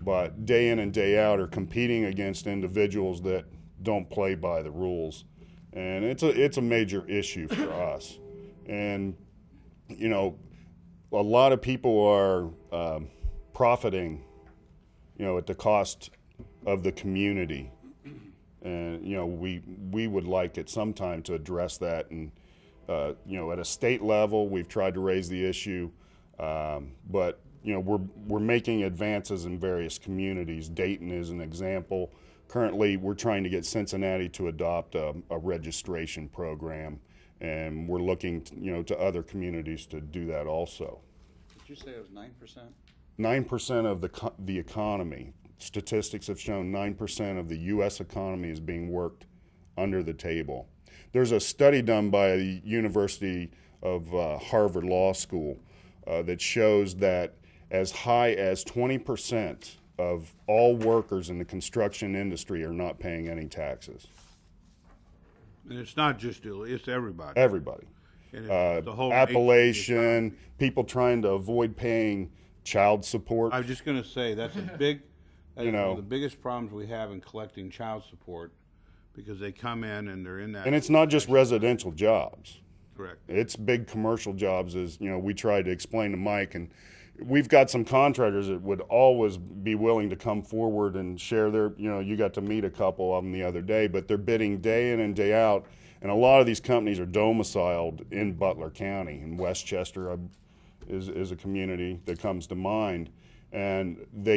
[SPEAKER 11] but day in and day out are competing against individuals that don't play by the rules. And it's a major issue for us. And, you know, a lot of people are profiting, you know, at the cost of the community. And, you know, we would like at some time to address that. And, you know, at a state level, we've tried to raise the issue. But, you know, we're making advances in various communities. Dayton is an example. Currently, we're trying to get Cincinnati to adopt a registration program, and we're looking, you know, to other communities to do that also.
[SPEAKER 9] Did you say it was 9%?
[SPEAKER 11] 9% of the economy. Statistics have shown 9% of the U.S. economy is being worked under the table. There's a study done by the University of Harvard Law School that shows that as high as 20% of all workers in the construction industry are not paying any taxes.
[SPEAKER 2] And it's not just it's everybody.
[SPEAKER 11] Everybody.
[SPEAKER 2] And it's the whole
[SPEAKER 11] Appalachian, people trying to avoid paying child support.
[SPEAKER 2] I was just going to say that's a big,
[SPEAKER 11] You know.
[SPEAKER 2] one of the biggest problems we have in collecting child support, because they come in and they're in that.
[SPEAKER 11] And it's not just residential jobs.
[SPEAKER 2] Correct.
[SPEAKER 11] It's big commercial jobs, as you know, we tried to explain to Mike, and we've got some contractors that would always be willing to come forward and share their, you know, you got to meet a couple of them the other day, but they're bidding day in and day out, and a lot of these companies are domiciled in Butler County, and Westchester is a community that comes to mind. And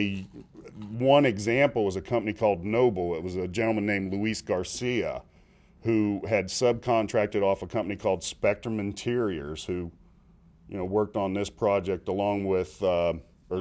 [SPEAKER 11] one example was a company called Noble. It was a gentleman named Luis Garcia who had subcontracted off a company called Spectrum Interiors, who, you know, worked on this project along with, or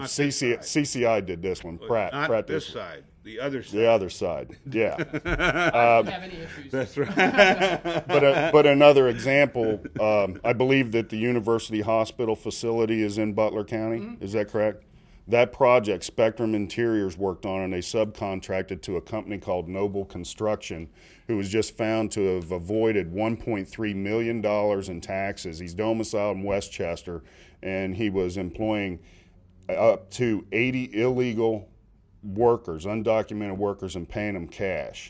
[SPEAKER 11] CCI did this one. Pratt
[SPEAKER 2] Not
[SPEAKER 11] did
[SPEAKER 2] this side, the other side.
[SPEAKER 11] The other side, yeah.
[SPEAKER 10] Don't have any issues.
[SPEAKER 2] That's right.
[SPEAKER 11] But another example, I believe that the University Hospital facility is in Butler County.
[SPEAKER 10] Mm-hmm.
[SPEAKER 11] Is that correct? That project, Spectrum Interiors worked on, and they subcontracted to a company called Noble Construction, who was just found to have avoided $1.3 million in taxes. He's domiciled in Westchester, and he was employing up to 80 illegal workers, undocumented workers, and paying them cash.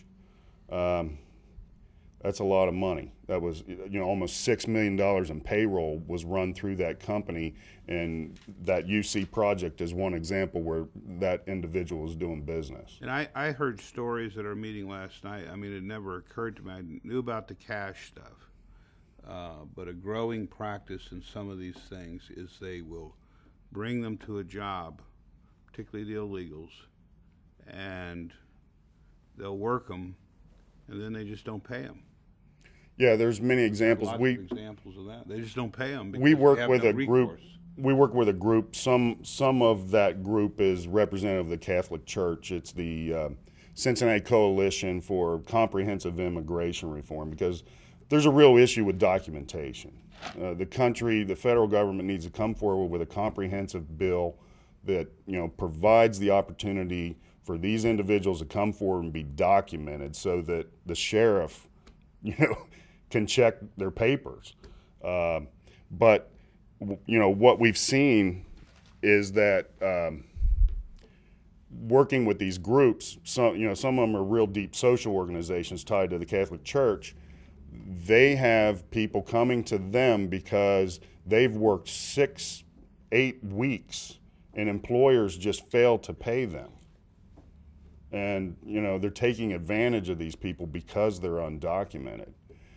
[SPEAKER 11] That's a lot of money. That was, you know, almost $6 million in payroll was run through that company, and that UC project is one example where that individual is doing business.
[SPEAKER 2] And I heard stories at our meeting last night. I mean, it never occurred to me. I knew about the cash stuff. But a growing practice in some of these things is they will bring them to a job, particularly the illegals, and they'll work them, and then they just don't pay them.
[SPEAKER 11] Yeah, there's many examples.
[SPEAKER 2] Lots of examples of that. They just don't pay them.
[SPEAKER 11] We work
[SPEAKER 2] they have
[SPEAKER 11] with
[SPEAKER 2] no
[SPEAKER 11] a group.
[SPEAKER 2] recourse.
[SPEAKER 11] We work with a group. Some of that group is representative of the Catholic Church. It's the Cincinnati Coalition for Comprehensive Immigration Reform, because there's a real issue with documentation. The country, the federal government needs to come forward with a comprehensive bill that, you know, provides the opportunity for these individuals to come forward and be documented, so that the sheriff, you know, can check their papers. But you know, what we've seen is that working with these groups, some of them are real deep social organizations tied to the Catholic Church. They have people coming to them because they've worked 6-8 weeks and employers just fail to pay them. And, you know, they're taking advantage of these people because they're undocumented.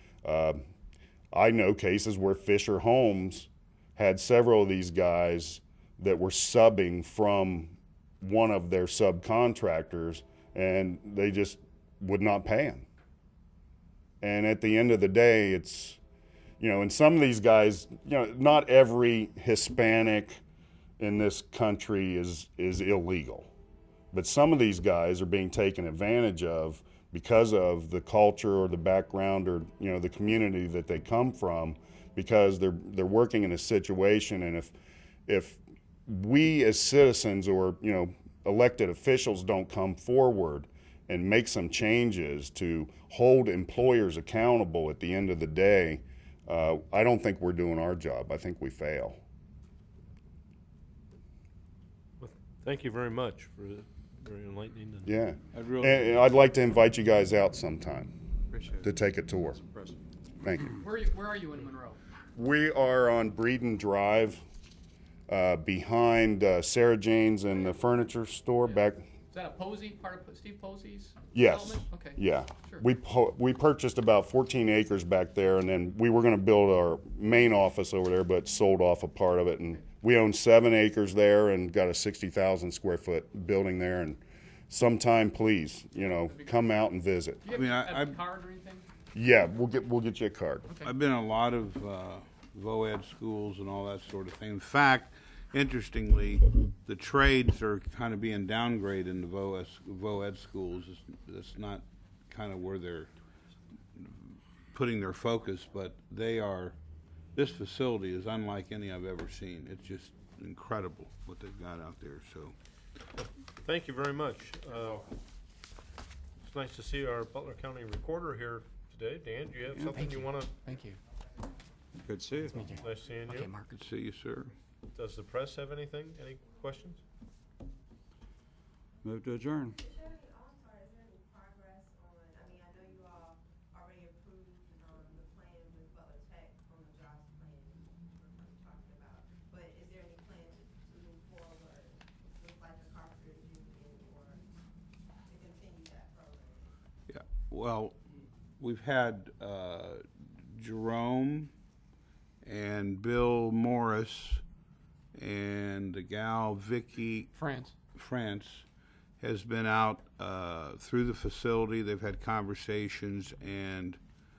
[SPEAKER 11] I know cases where Fisher Homes had several of these guys that were subbing from one of their subcontractors, and they just would not pay them. And at the end of the day, it's, you know, and some of these guys, you know, not every Hispanic in this country is illegal. But some of these guys are being taken advantage of because of the culture or the background or, you know, the community that they come from, because they're working in a situation. And if we as citizens or, you know, elected officials don't come forward and make some changes to hold employers accountable at the end of the day, I don't think we're doing our job. I think we fail.
[SPEAKER 1] Well, thank you very much for very enlightening. And
[SPEAKER 11] Yeah.
[SPEAKER 2] I'd really-
[SPEAKER 11] And I'd like to invite you guys out sometime
[SPEAKER 9] Appreciate
[SPEAKER 11] to
[SPEAKER 9] it.
[SPEAKER 11] take a tour.
[SPEAKER 9] That's impressive.
[SPEAKER 11] Thank you.
[SPEAKER 10] Where are you in Monroe?
[SPEAKER 11] We are on Breeden Drive, behind Sarah Jane's and the furniture store back.
[SPEAKER 10] Is that a Posey, part of Steve Posey's
[SPEAKER 11] Yes.
[SPEAKER 10] development? Okay.
[SPEAKER 11] Yeah.
[SPEAKER 10] Sure.
[SPEAKER 11] We purchased about 14 acres back there, and then we were going to build our main office over there, but sold off a part of it. And we own 7 acres there and got a 60,000 square foot building there. And sometime, please, come out and visit.
[SPEAKER 10] Do you
[SPEAKER 2] I mean,
[SPEAKER 10] have
[SPEAKER 2] I-
[SPEAKER 10] a card or anything?
[SPEAKER 11] Yeah, we'll get you a card.
[SPEAKER 10] Okay.
[SPEAKER 2] I've been in a lot of VOED schools and all that sort of thing. In fact, interestingly, the trades are kind of being downgraded in the VOED schools. That's not kind of where they're putting their focus, but this facility is unlike any I've ever seen. It's just incredible what they've got out there. So,
[SPEAKER 1] thank you very much. It's nice to see our Butler County Recorder here today. Dan, do you have something you want to?
[SPEAKER 10] Thank you.
[SPEAKER 9] Good to see you.
[SPEAKER 1] Nice seeing you.
[SPEAKER 10] Mark.
[SPEAKER 2] good to see you, sir.
[SPEAKER 1] Does the press have anything? Any questions?
[SPEAKER 9] Move to adjourn.
[SPEAKER 12] Is there any progress on, I mean, I know you all already approved, the plan with Butler Tech on the jobs plan we're talking about, but is there any plan to move forward with like the carpenters union or to continue that program?
[SPEAKER 2] Yeah. Well, we've had Jerome and Bill Morris and the gal Vicky France has been out through the facility. They've had conversations, and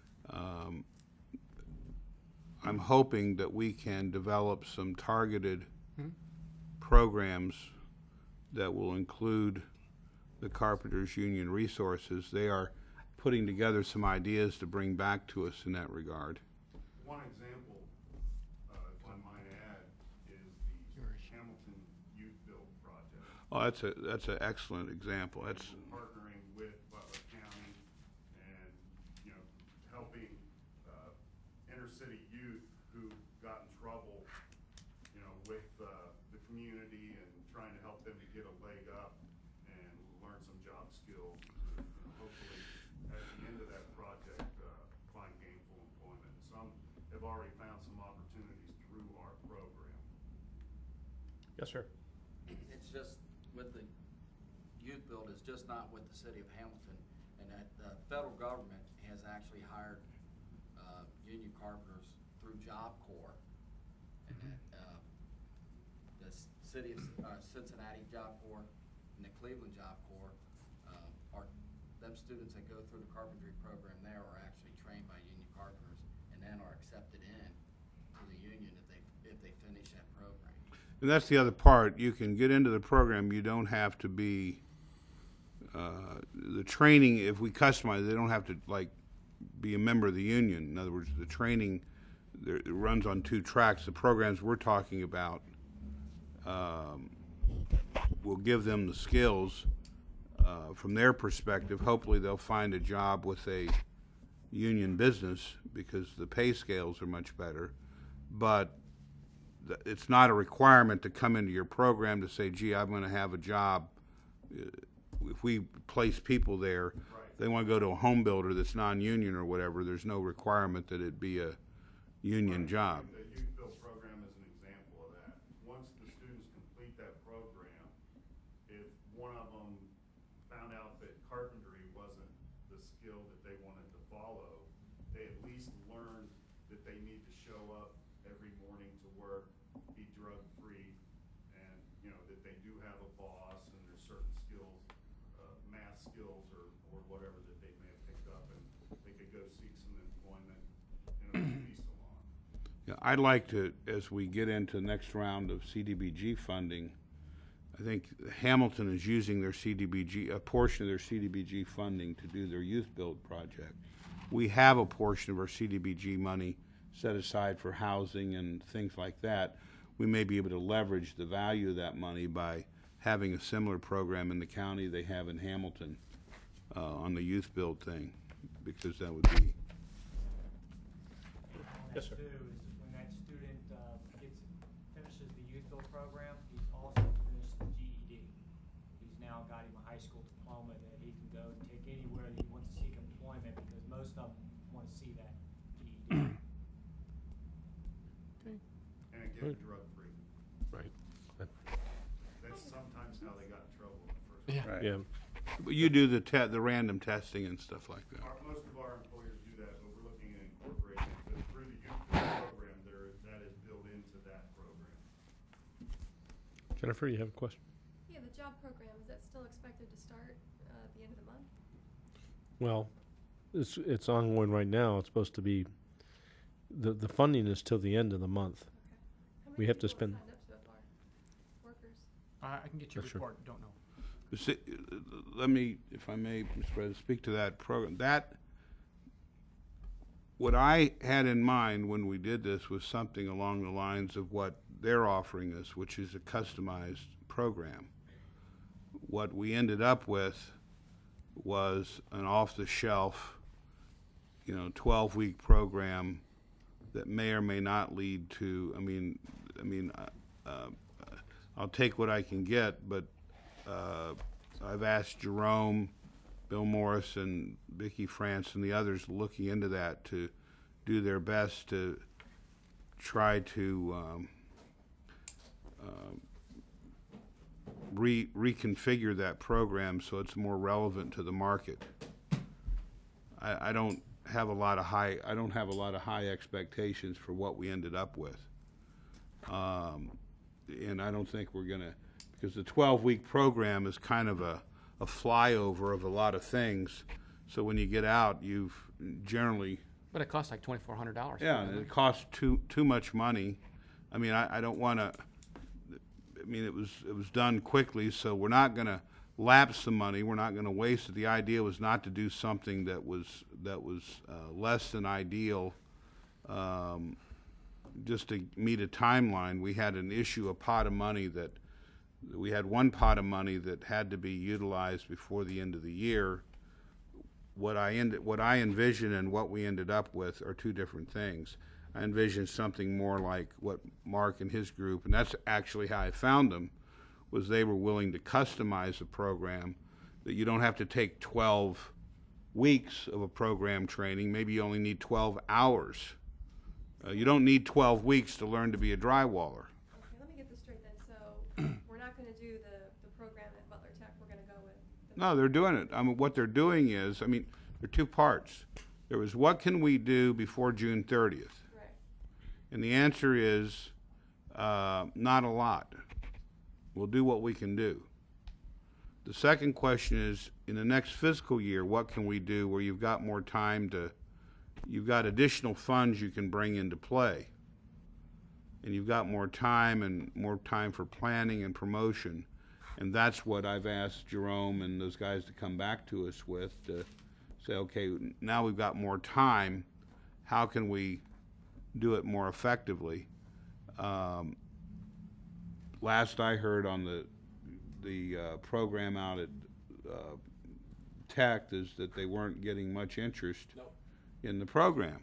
[SPEAKER 2] I'm hoping that we can develop some targeted programs that will include the Carpenters Union resources. They are putting together some ideas to bring back to us in that regard.
[SPEAKER 11] One example, if I might add, is the Hamilton Youth Build project.
[SPEAKER 2] Oh, that's an excellent example. That's
[SPEAKER 11] Partnering with Butler County and, helping inner city youth who got in trouble, with the community and trying to help them to get a leg up and learn some job skills. And hopefully, at the end of that project, find gainful employment. Some have already found some opportunities through our program.
[SPEAKER 1] Yes, sir.
[SPEAKER 13] It's just with the youth build, it's just not with the city of Hamilton, and that the federal government has actually hired union carpenters through Job Corps, and that the city of Cincinnati Job Corps and the Cleveland Job Corps are them students that go through the carpentry program there are actually trained by union carpenters and then are accepted in to the union if they finish that program.
[SPEAKER 2] And that's the other part. You can get into the program. You don't have to be the training. If we customize, they don't have to be a member of the union. In other words, the training it runs on 2 tracks. The programs we're talking about will give them the skills from their perspective. Hopefully, they'll find a job with a union business because the pay scales are much better. But it's not a requirement to come into your program to say, gee, I'm going to have a job. If we place people there, they want to go to a home builder that's non-union or whatever, there's no requirement that it be a union job.
[SPEAKER 11] The Youth Build program is an example of that. Once the students complete that program, if one of them found out that carpentry wasn't the skill that they wanted to follow, they at least learned that they need to show up every morning to work, be drug-free, and, that they do have a boss, and there's certain skills, math skills or whatever that they may have picked up, and they could go seek some employment in a movie salon.
[SPEAKER 2] Yeah, I'd like to, as we get into the next round of CDBG funding, I think Hamilton is using their a portion of their CDBG funding to do their youth build project. We have a portion of our CDBG money set aside for housing and things like that. We may be able to leverage the value of that money by having a similar program in the county they have in Hamilton on the youth build thing, because that would be.
[SPEAKER 1] Yes, sir.
[SPEAKER 6] When that student finishes the youth build program, he's also finished the GED. He's now got him a
[SPEAKER 11] make it drug-free.
[SPEAKER 1] Right.
[SPEAKER 11] That's sometimes how they got in trouble in the first place.
[SPEAKER 2] Right.
[SPEAKER 1] Yeah.
[SPEAKER 2] But you do the random testing and stuff like that.
[SPEAKER 11] Most of our employers do that, but we're looking at incorporating it, but through the youth program, that is built into that program.
[SPEAKER 1] Jennifer, you have a question?
[SPEAKER 14] Yeah, the job program, is that still expected to start at the end of the month?
[SPEAKER 1] Well, it's ongoing right now. It's supposed to be, the funding is till the end of the month.
[SPEAKER 14] How
[SPEAKER 1] We
[SPEAKER 14] many
[SPEAKER 1] have to
[SPEAKER 14] people
[SPEAKER 1] spend.
[SPEAKER 14] signed up so far? Workers?
[SPEAKER 10] I can get you a
[SPEAKER 1] Sure.
[SPEAKER 10] report, don't know.
[SPEAKER 2] Let me, if I may, Mr. President, speak to that program. What I had in mind when we did this was something along the lines of what they're offering us, which is a customized program. What we ended up with was an off-the-shelf, 12-week program that may or may not lead to. I'll take what I can get, but I've asked Jerome, Bill Morris, and Vicki France, and the others looking into that to do their best to try to reconfigure that program so it's more relevant to the market. I don't have a lot of high expectations for what we ended up with, and I don't think we're gonna, because the 12-week program is kind of a flyover of a lot of things. So when you get out, you've generally.
[SPEAKER 10] But it costs like $2,400.
[SPEAKER 2] Yeah, and it costs too much money. I mean, I don't want to. I mean, it was done quickly, so we're not going to lapse the money. We're not going to waste it. The idea was not to do something that was less than ideal, just to meet a timeline. We had a pot of money that. We had one pot of money that had to be utilized before the end of the year. What I envisioned and what we ended up with are two different things. I envisioned something more like what Mark and his group, and that's actually how I found them, was they were willing to customize the program, that you don't have to take 12 weeks of a program training. Maybe you only need 12 hours. You don't need 12 weeks to learn to be a drywaller.
[SPEAKER 14] Okay, let me get this straight then. So we're not going to do the program at Butler Tech. We're going to go with.
[SPEAKER 2] No, they're doing it. I mean, what they're doing is, there are two parts. There was what can we do before June 30th?
[SPEAKER 14] Right.
[SPEAKER 2] And the answer is not a lot. We'll do what we can do. The second question is, in the next fiscal year, what can we do where you've got more time you've got additional funds you can bring into play, and you've got more time for planning and promotion. And that's what I've asked Jerome and those guys to come back to us with, to say, okay, now we've got more time, how can we do it more effectively? Last I heard on the program out at Tech is that they weren't getting much interest in the program.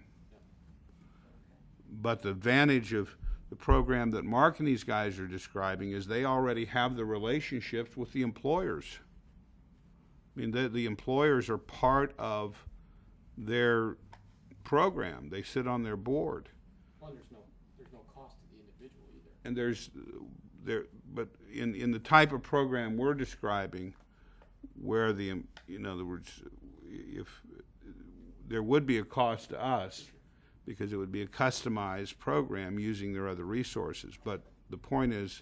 [SPEAKER 2] But the advantage of the program that Mark and these guys are describing is they already have the relationships with the employers. I mean, the employers are part of their program. They sit on their board.
[SPEAKER 10] Well, there's no cost to the individual either.
[SPEAKER 2] And but in the type of program we're describing, where in other words, if there would be a cost to us, because it would be a customized program using their other resources. But the point is,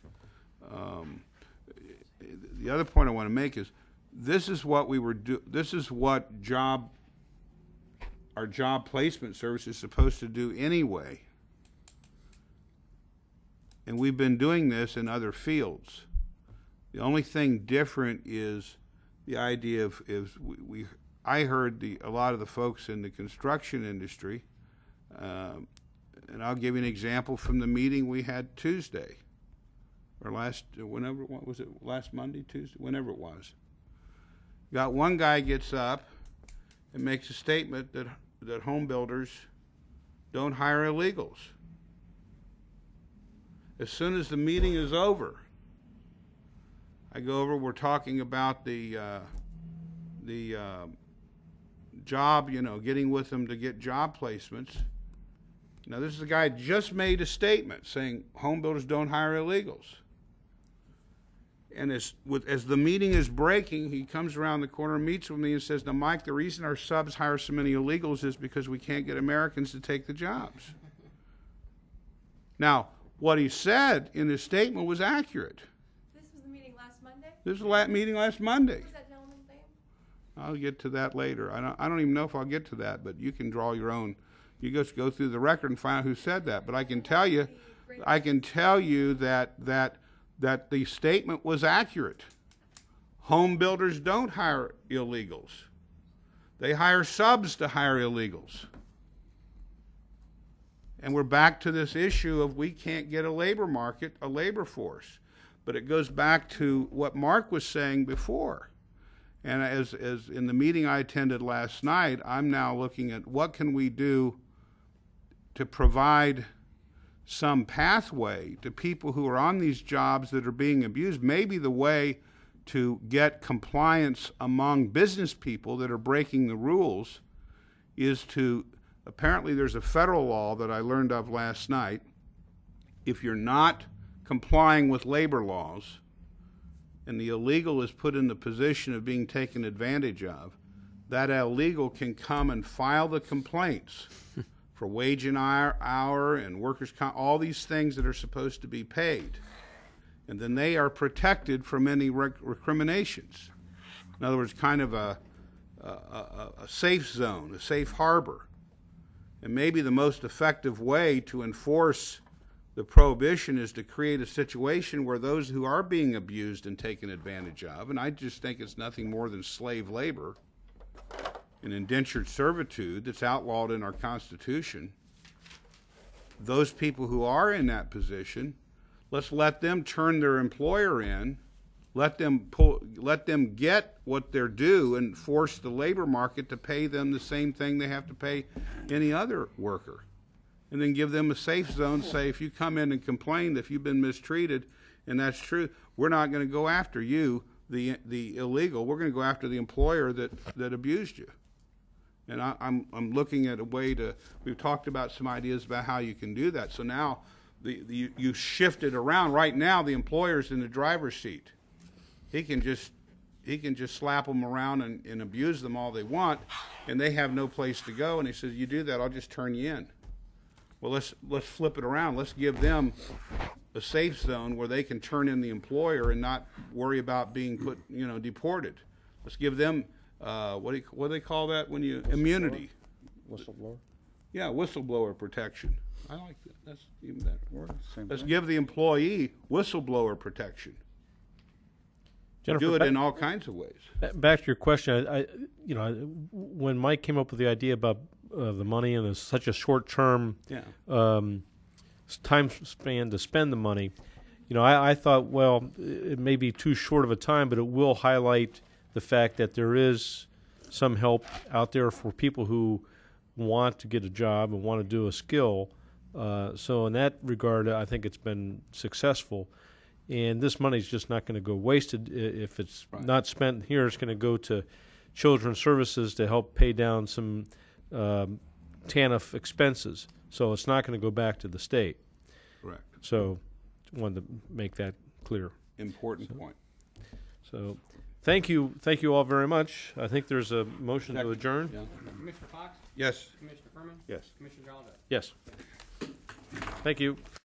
[SPEAKER 2] the other point I want to make is, this is what our job placement service is supposed to do anyway. And we've been doing this in other fields. The only thing different is the idea of I heard a lot of the folks in the construction industry, and I'll give you an example from the meeting we had Tuesday, or last Monday, Tuesday, whenever it was. Got one guy gets up and makes a statement that home builders don't hire illegals. As soon as the meeting is over, I go over, we're talking about the job, getting with them to get job placements. Now, this is a guy who just made a statement saying home builders don't hire illegals. And as the meeting is breaking, he comes around the corner and meets with me and says, now, Mike, the reason our subs hire so many illegals is because we can't get Americans to take the jobs. Now, what he said in his statement was accurate.
[SPEAKER 14] This was the meeting last Monday?
[SPEAKER 2] This was the meeting last Monday.
[SPEAKER 14] What was that gentleman's name?
[SPEAKER 2] I'll get to that later. I don't even know if I'll get to that, but you can draw your own. You just go through the record and find out who said that. But I can tell you that the statement was accurate. Home builders don't hire illegals. They hire subs to hire illegals. And we're back to this issue of we can't get a labor market, a labor force. But it goes back to what Mark was saying before. And as in the meeting I attended last night, I'm now looking at what can we do to provide some pathway to people who are on these jobs that are being abused. Maybe the way to get compliance among business people that are breaking the rules is to, apparently there's a federal law that I learned of last night. If you're not complying with labor laws and the illegal is put in the position of being taken advantage of, that illegal can come and file the complaints for wage and hour and workers' comp, all these things that are supposed to be paid. And then they are protected from any recriminations. In other words, kind of a safe zone, a safe harbor. And maybe the most effective way to enforce the prohibition is to create a situation where those who are being abused and taken advantage of, and I just think it's nothing more than slave labor, an indentured servitude that's outlawed in our Constitution, those people who are in that position, let's let them turn their employer in, let them get what they're due and force the labor market to pay them the same thing they have to pay any other worker. And then give them a safe zone, say if you come in and complain if you've been mistreated, and that's true, we're not going to go after you, the illegal, we're going to go after the employer that abused you. And I'm looking at a way to, we've talked about some ideas about how you can do that. So now you shift it around. Right now the employer's in the driver's seat. He can just slap them around and abuse them all they want, and they have no place to go. And he says, you do that, I'll just turn you in. Well, let's flip it around. Let's give them a safe zone where they can turn in the employer and not worry about being deported. Let's give them what do they call that when you immunity?
[SPEAKER 1] Whistleblower.
[SPEAKER 2] Yeah, whistleblower protection. I like that. That's even better. Let's give the employee whistleblower protection.
[SPEAKER 1] Jennifer,
[SPEAKER 2] do it in all kinds of ways.
[SPEAKER 1] Back to your question, when Mike came up with the idea about the money and such a short-term time span to spend the money, I thought, well, it may be too short of a time, but it will highlight the fact that there is some help out there for people who want to get a job and want to do a skill. So in that regard, I think it's been successful. And this money is just not going to go wasted. If it's not spent here, it's going to go to Children's Services to help pay down some TANF expenses. So it's not going to go back to the state.
[SPEAKER 2] Correct.
[SPEAKER 1] So wanted to make that clear.
[SPEAKER 2] Important point.
[SPEAKER 1] So thank you all very much. I think there's a motion to adjourn.
[SPEAKER 10] Yeah. Commissioner Fox?
[SPEAKER 2] Yes.
[SPEAKER 10] Commissioner Furman?
[SPEAKER 1] Yes.
[SPEAKER 10] Commissioner Gallaudet?
[SPEAKER 1] Yes. Thank you.